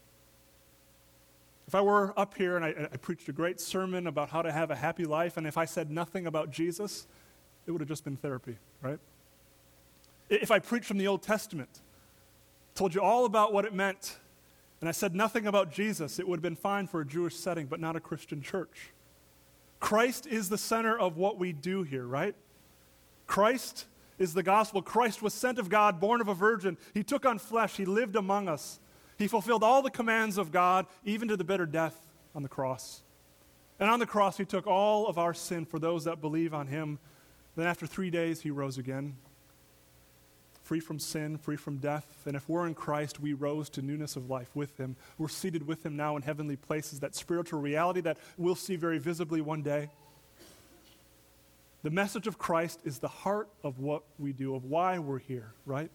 If I were up here and I preached a great sermon about how to have a happy life, and if I said nothing about Jesus, it would have just been therapy, right? If I preached from the Old Testament, told you all about what it meant, and I said nothing about Jesus, it would have been fine for a Jewish setting, but not a Christian church. Christ is the center of what we do here, right? Christ is the gospel. Christ was sent of God, born of a virgin. He took on flesh. He lived among us. He fulfilled all the commands of God, even to the bitter death on the cross. And on the cross, he took all of our sin for those that believe on him. Then after 3 days, he rose again, free from sin, free from death. And if we're in Christ, we rose to newness of life with him. We're seated with him now in heavenly places, that spiritual reality that we'll see very visibly one day. The message of Christ is the heart of what we do, of why we're here, right?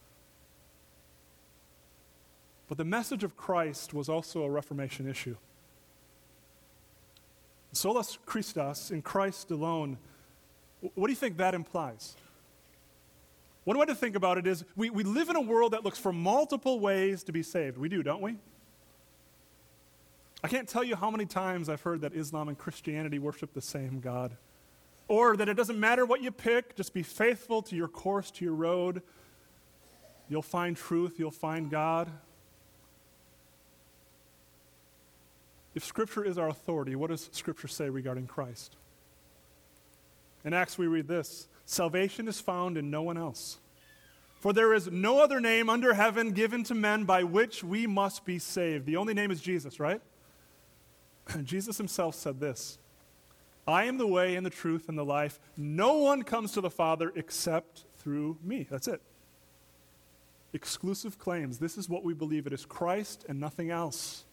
But the message of Christ was also a Reformation issue. Solus Christus, in Christ alone, what do you think that implies? One way to think about it is we live in a world that looks for multiple ways to be saved. We do, don't we? I can't tell you how many times I've heard that Islam and Christianity worship the same God. Or that it doesn't matter what you pick, just be faithful to your course, to your road. You'll find truth, you'll find God. If Scripture is our authority, what does Scripture say regarding Christ? In Acts we read this: salvation is found in no one else. For there is no other name under heaven given to men by which we must be saved. The only name is Jesus, right? Jesus himself said this: I am the way and the truth and the life. No one comes to the Father except through me. That's it. Exclusive claims. This is what we believe. It is Christ and nothing else.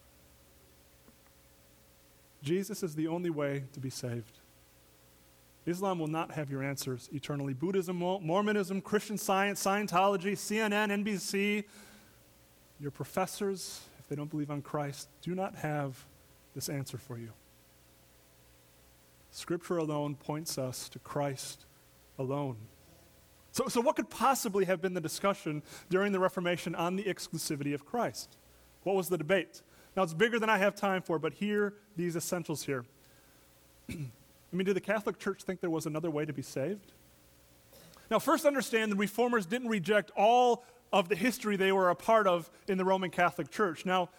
Jesus is the only way to be saved. Islam will not have your answers eternally. Buddhism won't. Mormonism, Christian Science, Scientology, CNN, NBC, your professors, if they don't believe on Christ, do not have this answer for you. Scripture alone points us to Christ alone. So what could possibly have been the discussion during the Reformation on the exclusivity of Christ? What was the debate? Now, it's bigger than I have time for, but here, these essentials here. Did the Catholic Church think there was another way to be saved? Now, first understand the Reformers didn't reject all of the history they were a part of in the Roman Catholic Church. Now,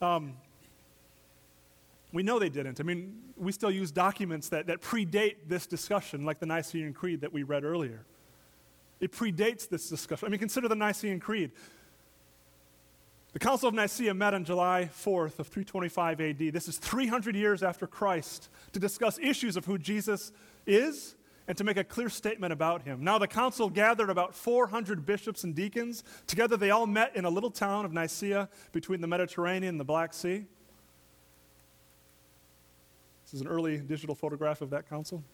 we know they didn't. We still use documents that predate this discussion, like the Nicene Creed that we read earlier. It predates this discussion. Consider the Nicene Creed. The Council of Nicaea met on July 4th of 325 AD. This is 300 years after Christ, to discuss issues of who Jesus is and to make a clear statement about him. Now, the council gathered about 400 bishops and deacons. Together, they all met in a little town of Nicaea between the Mediterranean and the Black Sea. This is an early digital photograph of that council.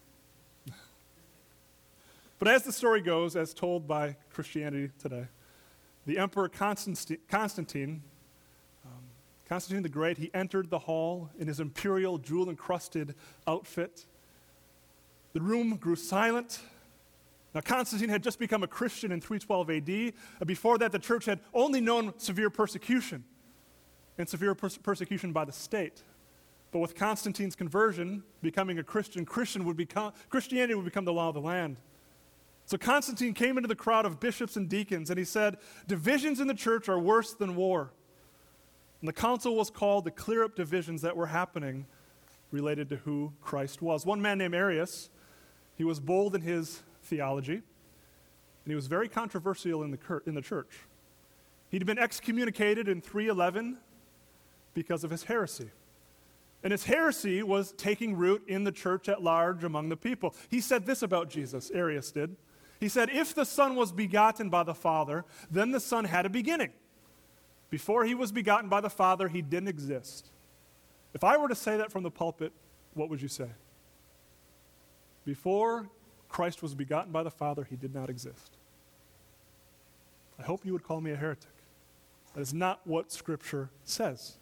But as the story goes, as told by Christianity today, the Emperor Constantine the Great, he entered the hall in his imperial jewel-encrusted outfit. The room grew silent. Now, Constantine had just become a Christian in 312 AD. Before that, the church had only known severe persecution, and severe persecution by the state. But with Constantine's conversion, becoming a Christian, Christianity would become the law of the land. So Constantine came into the crowd of bishops and deacons, and he said, divisions in the church are worse than war. And the council was called to clear up divisions that were happening related to who Christ was. One man named Arius, he was bold in his theology, and he was very controversial in the church. He'd been excommunicated in 311 because of his heresy. And his heresy was taking root in the church at large among the people. He said this about Jesus, Arius did. He said, if the Son was begotten by the Father, then the Son had a beginning. Before he was begotten by the Father, he didn't exist. If I were to say that from the pulpit, what would you say? Before Christ was begotten by the Father, he did not exist. I hope you would call me a heretic. That is not what Scripture says.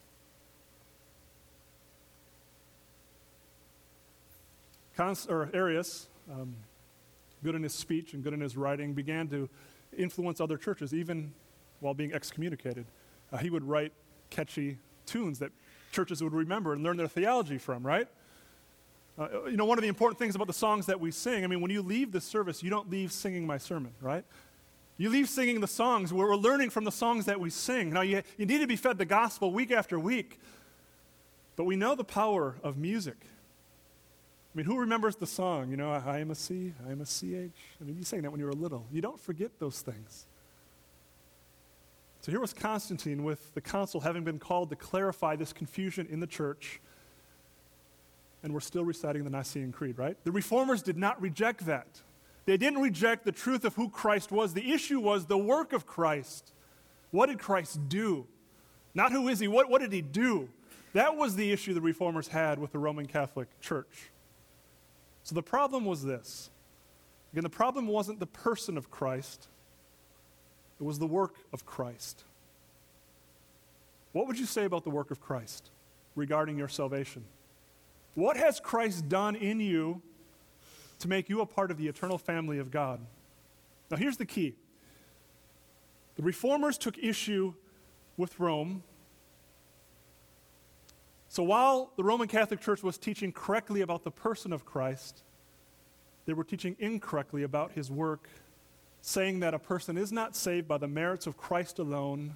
Arius, good in his speech and good in his writing, began to influence other churches, even while being excommunicated. He would write catchy tunes that churches would remember and learn their theology from, right? One of the important things about the songs that we sing, when you leave this service, you don't leave singing my sermon, right? You leave singing the songs where we're learning from the songs that we sing. Now, you need to be fed the gospel week after week, but we know the power of music. Who remembers the song, I am a C, I am a CH? You sang that when you were little. You don't forget those things. So here was Constantine with the council having been called to clarify this confusion in the church, and we're still reciting the Nicene Creed, right? The Reformers did not reject that. They didn't reject the truth of who Christ was. The issue was the work of Christ. What did Christ do? Not who is he, what did he do? That was the issue the Reformers had with the Roman Catholic Church. So the problem was this. Again, the problem wasn't the person of Christ. It was the work of Christ. What would you say about the work of Christ regarding your salvation? What has Christ done in you to make you a part of the eternal family of God? Now here's the key. The Reformers took issue with Rome. So while the Roman Catholic Church was teaching correctly about the person of Christ, they were teaching incorrectly about his work, saying that a person is not saved by the merits of Christ alone.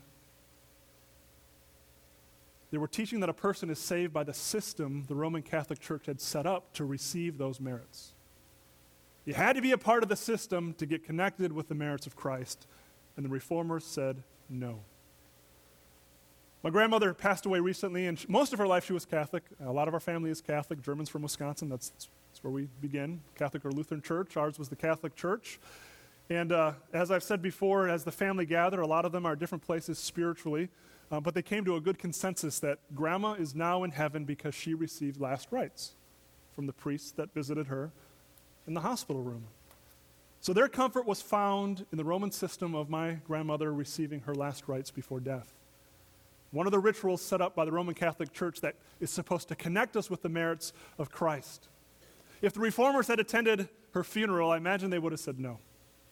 They were teaching that a person is saved by the system the Roman Catholic Church had set up to receive those merits. You had to be a part of the system to get connected with the merits of Christ, and the Reformers said no. My grandmother passed away recently, and most of her life she was Catholic. A lot of our family is Catholic. Germans from Wisconsin, that's where we begin, Catholic or Lutheran Church. Ours was the Catholic Church. And as I've said before, as the family gathered, a lot of them are different places spiritually, but they came to a good consensus that Grandma is now in heaven because she received last rites from the priests that visited her in the hospital room. So their comfort was found in the Roman system of my grandmother receiving her last rites before death. One of the rituals set up by the Roman Catholic Church that is supposed to connect us with the merits of Christ. If the Reformers had attended her funeral, I imagine they would have said no.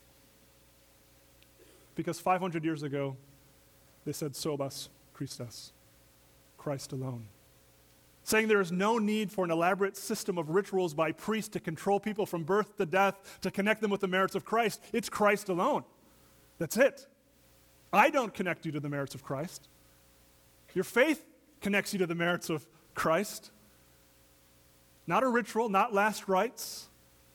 Because 500 years ago, they said, Sobas Christus, Christ alone. Saying there is no need for an elaborate system of rituals by priests to control people from birth to death, to connect them with the merits of Christ. It's Christ alone. That's it. I don't connect you to the merits of Christ. Your faith connects you to the merits of Christ. Not a ritual, not last rites,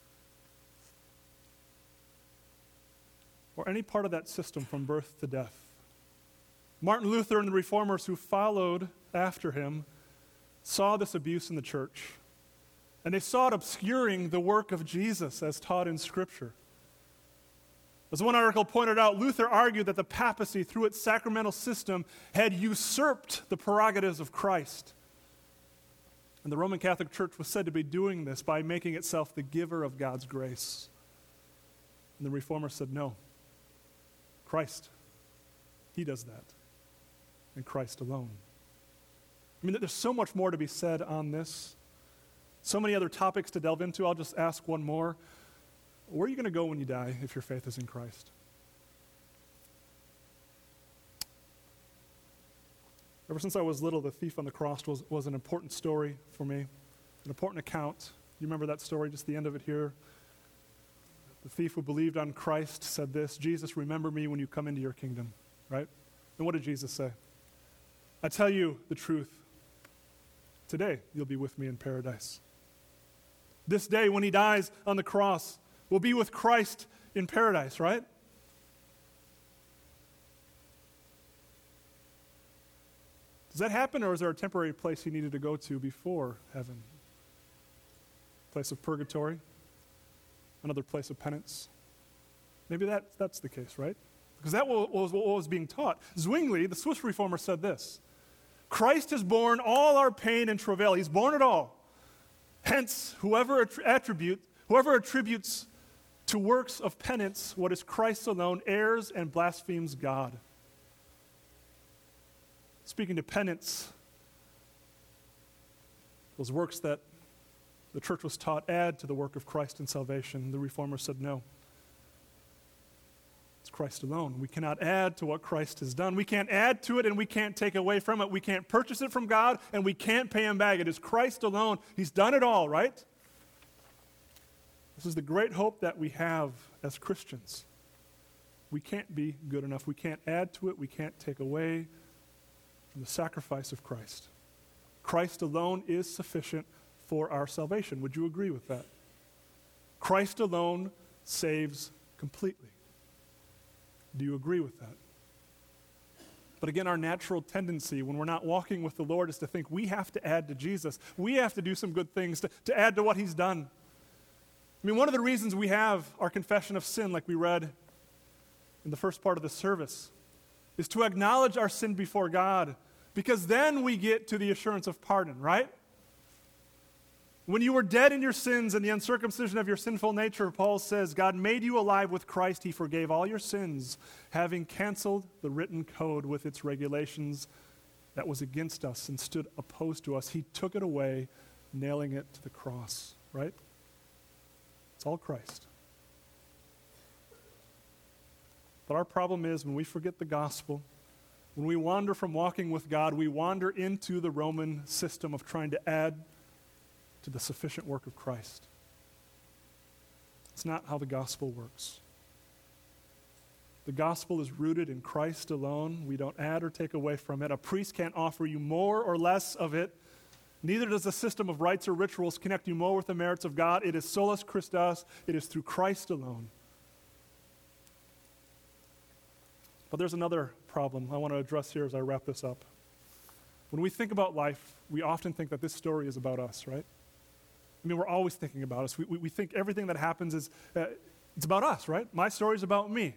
or any part of that system from birth to death. Martin Luther and the Reformers who followed after him saw this abuse in the church, and they saw it obscuring the work of Jesus as taught in Scripture. As one article pointed out, Luther argued that the papacy, through its sacramental system, had usurped the prerogatives of Christ. And the Roman Catholic Church was said to be doing this by making itself the giver of God's grace. And the Reformers said, no. Christ, he does that. And Christ alone. There's so much more to be said on this. So many other topics to delve into. I'll just ask one more. Where are you going to go when you die if your faith is in Christ? Ever since I was little, the thief on the cross was an important story for me, an important account. You remember that story, just the end of it here? The thief who believed on Christ said this, Jesus, remember me when you come into your kingdom, right? And what did Jesus say? I tell you the truth. Today, you'll be with me in paradise. This day, when he dies on the cross, we'll be with Christ in paradise, right? Does that happen, or is there a temporary place he needed to go to before heaven? Place of purgatory? Another place of penance? Maybe that's the case, right? Because that was what was being taught. Zwingli, the Swiss reformer, said this: Christ has borne all our pain and travail. He's borne it all. Hence, whoever attributes to works of penance what is Christ alone errs and blasphemes God. Speaking to penance, those works that the church was taught add to the work of Christ in salvation. The reformer said no. It's Christ alone. We cannot add to what Christ has done. We can't add to it and we can't take away from it. We can't purchase it from God and we can't pay him back. It is Christ alone. He's done it all, right? This is the great hope that we have as Christians. We can't be good enough. We can't add to it. We can't take away from the sacrifice of Christ. Christ alone is sufficient for our salvation. Would you agree with that? Christ alone saves completely. Do you agree with that? But again, our natural tendency when we're not walking with the Lord is to think we have to add to Jesus. We have to do some good things to add to what he's done. I mean, one of the reasons we have our confession of sin, like we read in the first part of the service, is to acknowledge our sin before God, because then we get to the assurance of pardon, right? When you were dead in your sins and the uncircumcision of your sinful nature, Paul says, God made you alive with Christ. He forgave all your sins, having canceled the written code with its regulations that was against us and stood opposed to us. He took it away, nailing it to the cross, right? It's all Christ. But our problem is when we forget the gospel, when we wander from walking with God, we wander into the Roman system of trying to add to the sufficient work of Christ. It's not how the gospel works. The gospel is rooted in Christ alone. We don't add or take away from it. A priest can't offer you more or less of it. Neither does a system of rites or rituals connect you more with the merits of God. It is solus Christus. It is through Christ alone. But there's another problem I want to address here as I wrap this up. When we think about life, we often think that this story is about us, right? I mean, we're always thinking about us. We think everything that happens is, it's about us, right? My story is about me.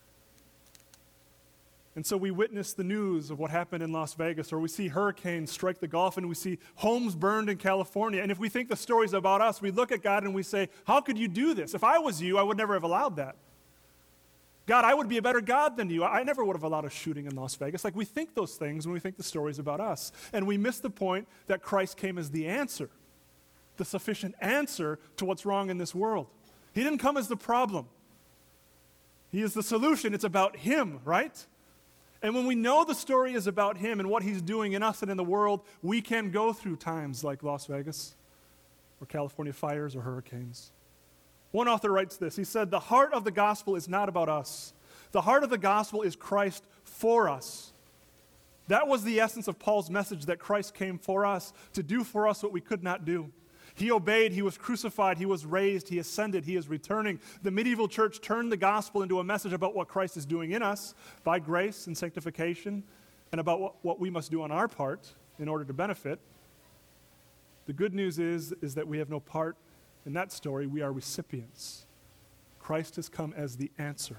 And so we witness the news of what happened in Las Vegas, or we see hurricanes strike the Gulf, and we see homes burned in California. And if we think the story's about us, we look at God and we say, how could you do this? If I was you, I would never have allowed that. God, I would be a better God than you. I never would have allowed a shooting in Las Vegas. Like, we think those things when we think the story's about us. And we miss the point that Christ came as the answer, the sufficient answer to what's wrong in this world. He didn't come as the problem. He is the solution. It's about him, right? And when we know the story is about him and what he's doing in us and in the world, we can go through times like Las Vegas or California fires or hurricanes. One author writes this. He said, the heart of the gospel is not about us. The heart of the gospel is Christ for us. That was the essence of Paul's message, that Christ came for us, to do for us what we could not do. He obeyed, he was crucified, he was raised, he ascended, he is returning. The medieval church turned the gospel into a message about what Christ is doing in us by grace and sanctification, and about what we must do on our part in order to benefit. The good news is that we have no part in that story. We are recipients. Christ has come as the answer.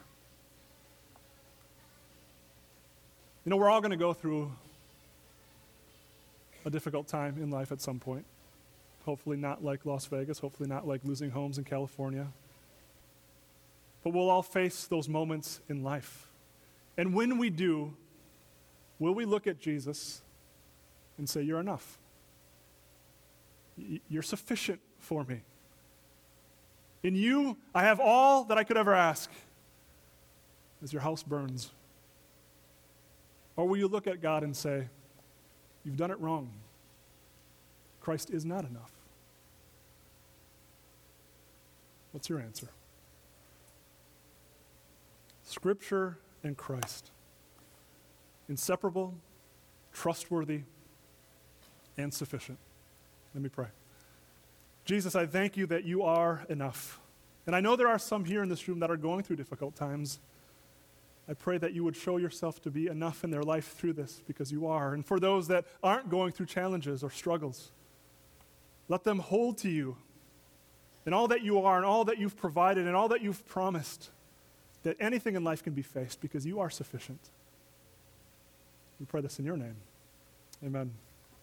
You know, we're all going to go through a difficult time in life at some point. Hopefully not like Las Vegas, hopefully not like losing homes in California. But we'll all face those moments in life. And when we do, will we look at Jesus and say, you're enough. You're sufficient for me. In you, I have all that I could ever ask as your house burns. Or will you look at God and say, you've done it wrong. Christ is not enough. What's your answer? Scripture and Christ. Inseparable, trustworthy, and sufficient. Let me pray. Jesus, I thank you that you are enough. And I know there are some here in this room that are going through difficult times. I pray that you would show yourself to be enough in their life through this, because you are. And for those that aren't going through challenges or struggles, let them hold to you and all that you are and all that you've provided and all that you've promised, that anything in life can be faced because you are sufficient. We pray this in your name. Amen.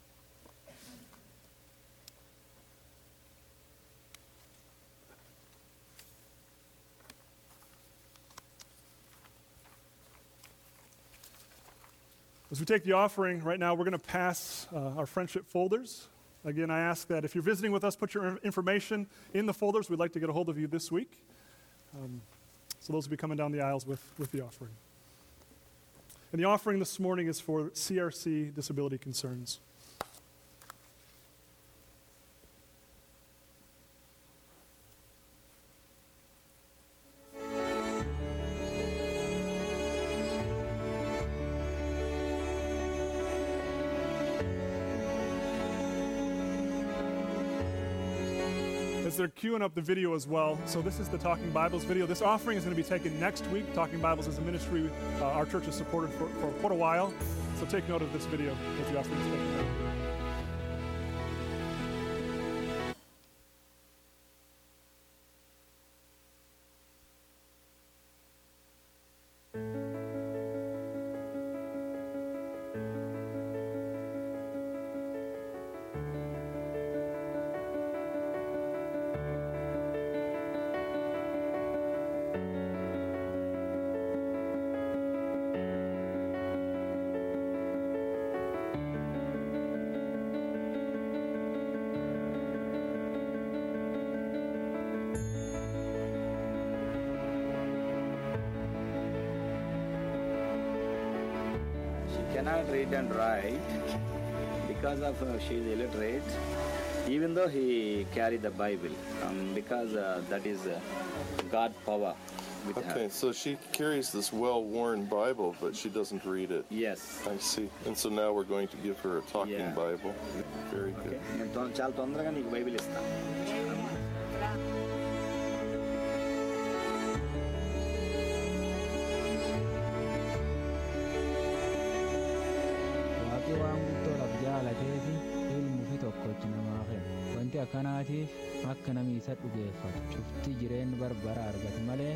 As we take the offering right now, we're going to pass our friendship folders. Again, I ask that if you're visiting with us, put your information in the folders. We'd like to get a hold of you this week. So those will be coming down the aisles with the offering. And the offering this morning is for CRC Disability Concerns. As they're queuing up the video as well, so this is the Talking Bibles video. This offering is going to be taken next week. Talking Bibles is a ministry our church has supported for quite a while, so take note of this video as the offering is taken. Cannot read and write because of she is illiterate, even though he carried the Bible, because that is God power with her. Okay, so she carries this well-worn Bible, but she doesn't read it. Yes. I see. And so now we're going to give her a talking Bible. Very good. నేను చాలా తొందరగా నీకు Bible ఇస్తాను. Waan guutuudhaaf jaalatee fi ilmu fi tokkochi namaa kenna. Wanti akkanaatiif akka namni isa dhugeeffatu cufti jireenya barbara argatu malee.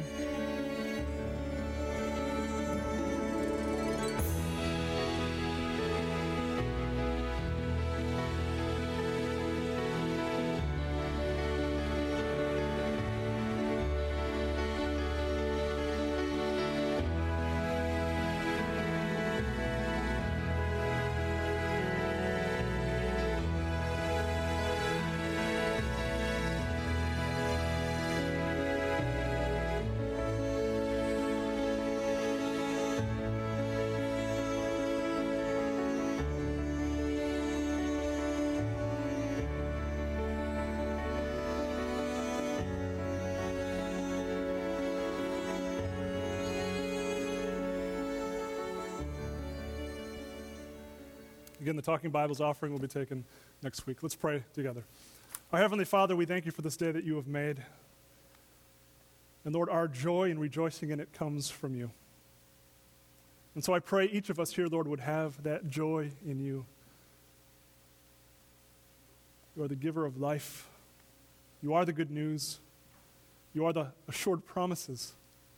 Again, the Talking Bibles offering will be taken next week. Let's pray together. Our Heavenly Father, we thank you for this day that you have made. And Lord, our joy and rejoicing in it comes from you. And so I pray each of us here, Lord, would have that joy in you. You are the giver of life. You are the good news. You are the assured promises.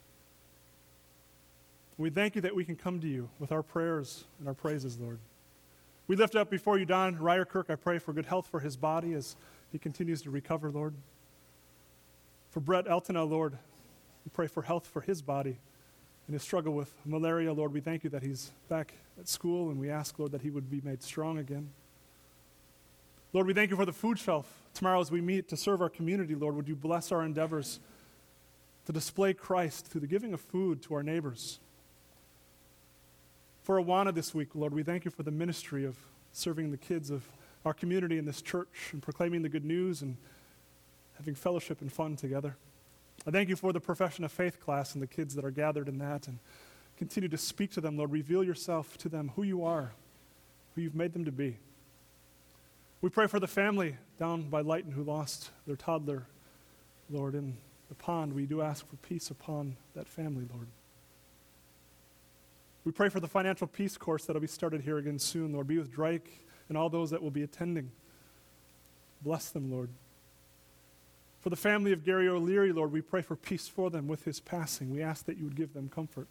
We thank you that we can come to you with our prayers and our praises, Lord. We lift up before you Don Ryerkirk. I pray for good health for his body as he continues to recover, Lord. For Brett Eltona, Lord, we pray for health for his body in his struggle with malaria, Lord. We thank you that he's back at school, and we ask, Lord, that he would be made strong again. Lord, we thank you for the food shelf tomorrow as we meet to serve our community, Lord. Would you bless our endeavors to display Christ through the giving of food to our neighbors? For Awana this week, Lord, we thank you for the ministry of serving the kids of our community in this church and proclaiming the good news and having fellowship and fun together. I thank you for the Profession of Faith class and the kids that are gathered in that, and continue to speak to them, Lord. Reveal yourself to them, who you are, who you've made them to be. We pray for the family down by Lighton who lost their toddler, Lord, in the pond. We do ask for peace upon that family, Lord. We pray for the financial peace course that will be started here again soon, Lord. Be with Drake and all those that will be attending. Bless them, Lord. For the family of Gary O'Leary, Lord, we pray for peace for them with his passing. We ask that you would give them comfort.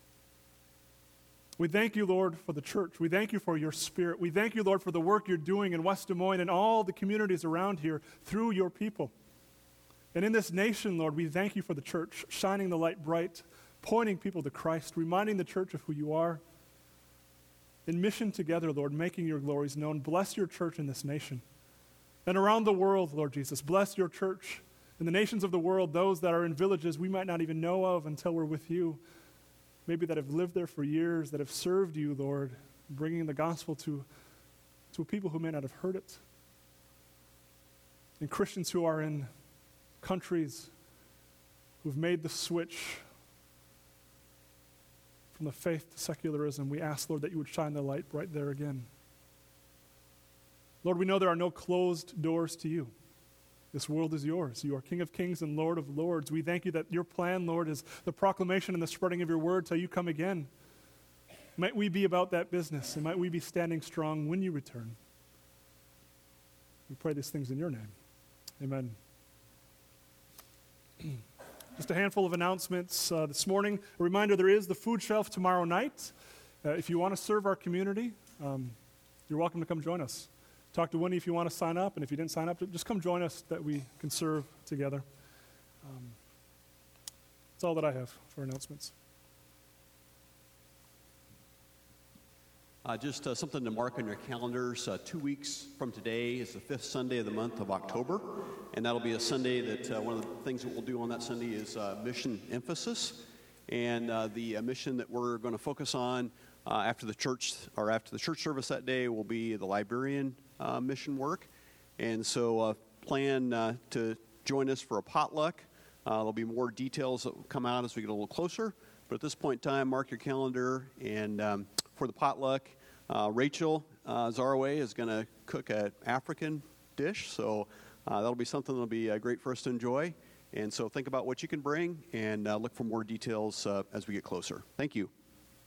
We thank you, Lord, for the church. We thank you for your Spirit. We thank you, Lord, for the work you're doing in West Des Moines and all the communities around here through your people. And in this nation, Lord, we thank you for the church, shining the light bright, pointing people to Christ, reminding the church of who you are. In mission together, Lord, making your glories known. Bless your church in this nation. And around the world, Lord Jesus, bless your church in the nations of the world, those that are in villages we might not even know of until we're with you. Maybe that have lived there for years, that have served you, Lord, bringing the gospel to people who may not have heard it. And Christians who are in countries who've made the switch from the faith to secularism, we ask, Lord, that you would shine the light right there again. Lord, we know there are no closed doors to you. This world is yours. You are King of kings and Lord of lords. We thank you that your plan, Lord, is the proclamation and the spreading of your word till you come again. Might we be about that business, and might we be standing strong when you return. We pray these things in your name. Amen. Just a handful of announcements this morning. A reminder, there is the food shelf tomorrow night. If you want to serve our community, you're welcome to come join us. Talk to Winnie if you want to sign up, and if you didn't sign up, just come join us that we can serve together. That's all that I have for announcements. Just something to mark on your calendars. 2 weeks from today is the 5th Sunday of the month of October, and that'll be a Sunday that one of the things that we'll do on that Sunday is mission emphasis. And the mission that we're going to focus on after the church service that day will be the Liberian mission work. And so plan to join us for a potluck. There'll be more details that will come out as we get a little closer. But at this point in time, mark your calendar. And for the potluck, Rachel Zarway is going to cook an African dish. So that'll be something that'll be great for us to enjoy. And so think about what you can bring and look for more details as we get closer. Thank you.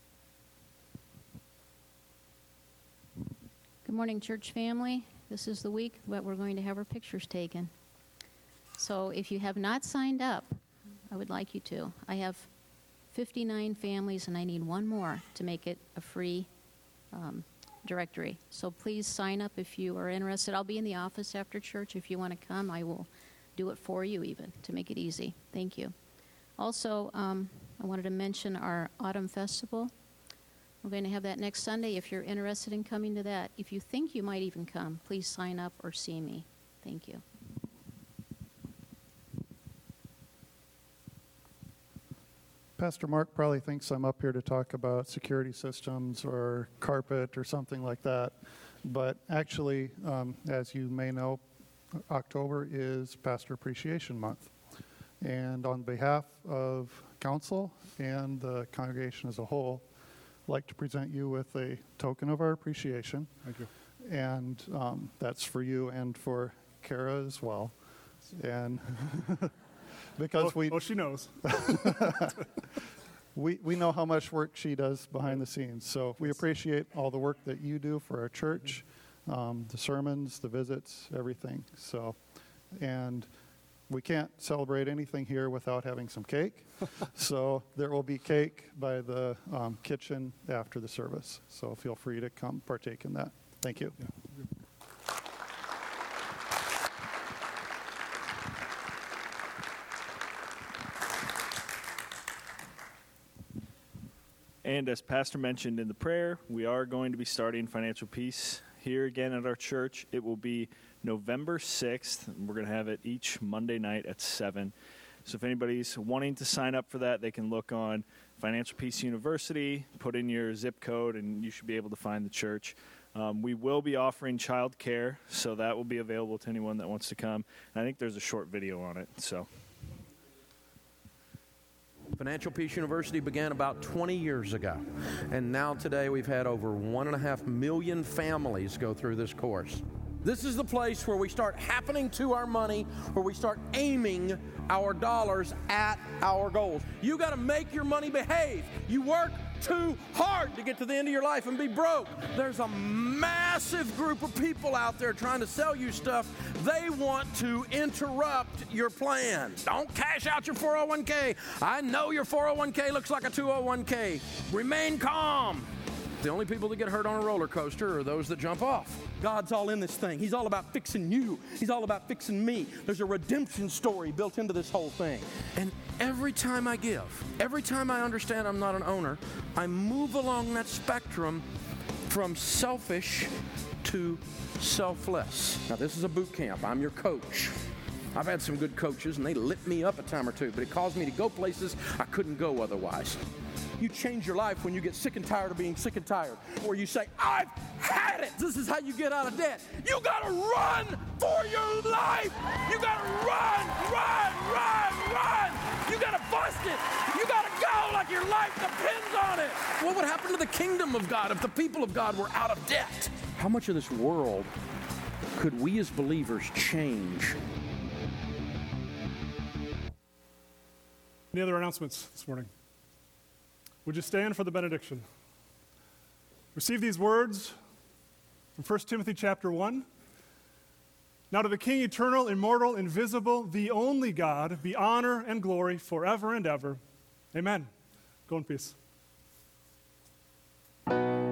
Good morning, church family. This is the week that we're going to have our pictures taken. So if you have not signed up, I would like you to. I have 59 families, and I need one more to make it a free directory. So please sign up if you are interested. I'll be in the office after church. If you want to come, I will do it for you even to make it easy. Thank you. Also, I wanted to mention our Autumn Festival. We're going to have that next Sunday. If you're interested in coming to that, if you think you might even come, please sign up or see me. Thank you. Pastor Mark probably thinks I'm up here to talk about security systems or carpet or something like that. But actually, as you may know, October is Pastor Appreciation Month. And on behalf of council and the congregation as a whole, I'd like to present you with a token of our appreciation. Thank you. And that's for you and for Kara as well. And because she knows. we know how much work she does behind the scenes. So we appreciate all the work that you do for our church, the sermons, the visits, everything. So, and we can't celebrate anything here without having some cake. So there will be cake by the kitchen after the service. So feel free to come partake in that. Thank you. Yeah. And as Pastor mentioned in the prayer, we are going to be starting Financial Peace here again at our church. It will be November 6th. We're going to have it each Monday night at 7. So if anybody's wanting to sign up for that, they can look on Financial Peace University, put in your zip code, and you should be able to find the church. We will be offering child care, so that will be available to anyone that wants to come. And I think there's a short video on it. So. Financial Peace University began about 20 years ago, and now today we've had over 1.5 million families go through this course. This is the place where we start happening to our money, where we start aiming our dollars at our goals. You got to make your money behave. You work too hard to get to the end of your life and be broke. There's a massive group of people out there trying to sell you stuff. They want to interrupt your plan. Don't cash out your 401k. I know your 401k looks like a 201k. Remain calm. The only people that get hurt on a roller coaster are those that jump off. God's all in this thing. He's all about fixing you. He's all about fixing me. There's a redemption story built into this whole thing. And every time I give, every time I understand I'm not an owner, I move along that spectrum from selfish to selfless. Now, this is a boot camp. I'm your coach. I've had some good coaches, and they lit me up a time or two, but it caused me to go places I couldn't go otherwise. You change your life when you get sick and tired of being sick and tired, where you say, I've had it. This is how you get out of debt. You got to run for your life. You got to run. You got to bust it. You got to go like your life depends on it. What would happen to the kingdom of God if the people of God were out of debt? How much of this world could we as believers change? Any other announcements this morning? Would you stand for the benediction? Receive these words from 1 Timothy chapter 1. Now to the King, eternal, immortal, invisible, the only God, be honor and glory forever and ever. Amen. Go in peace.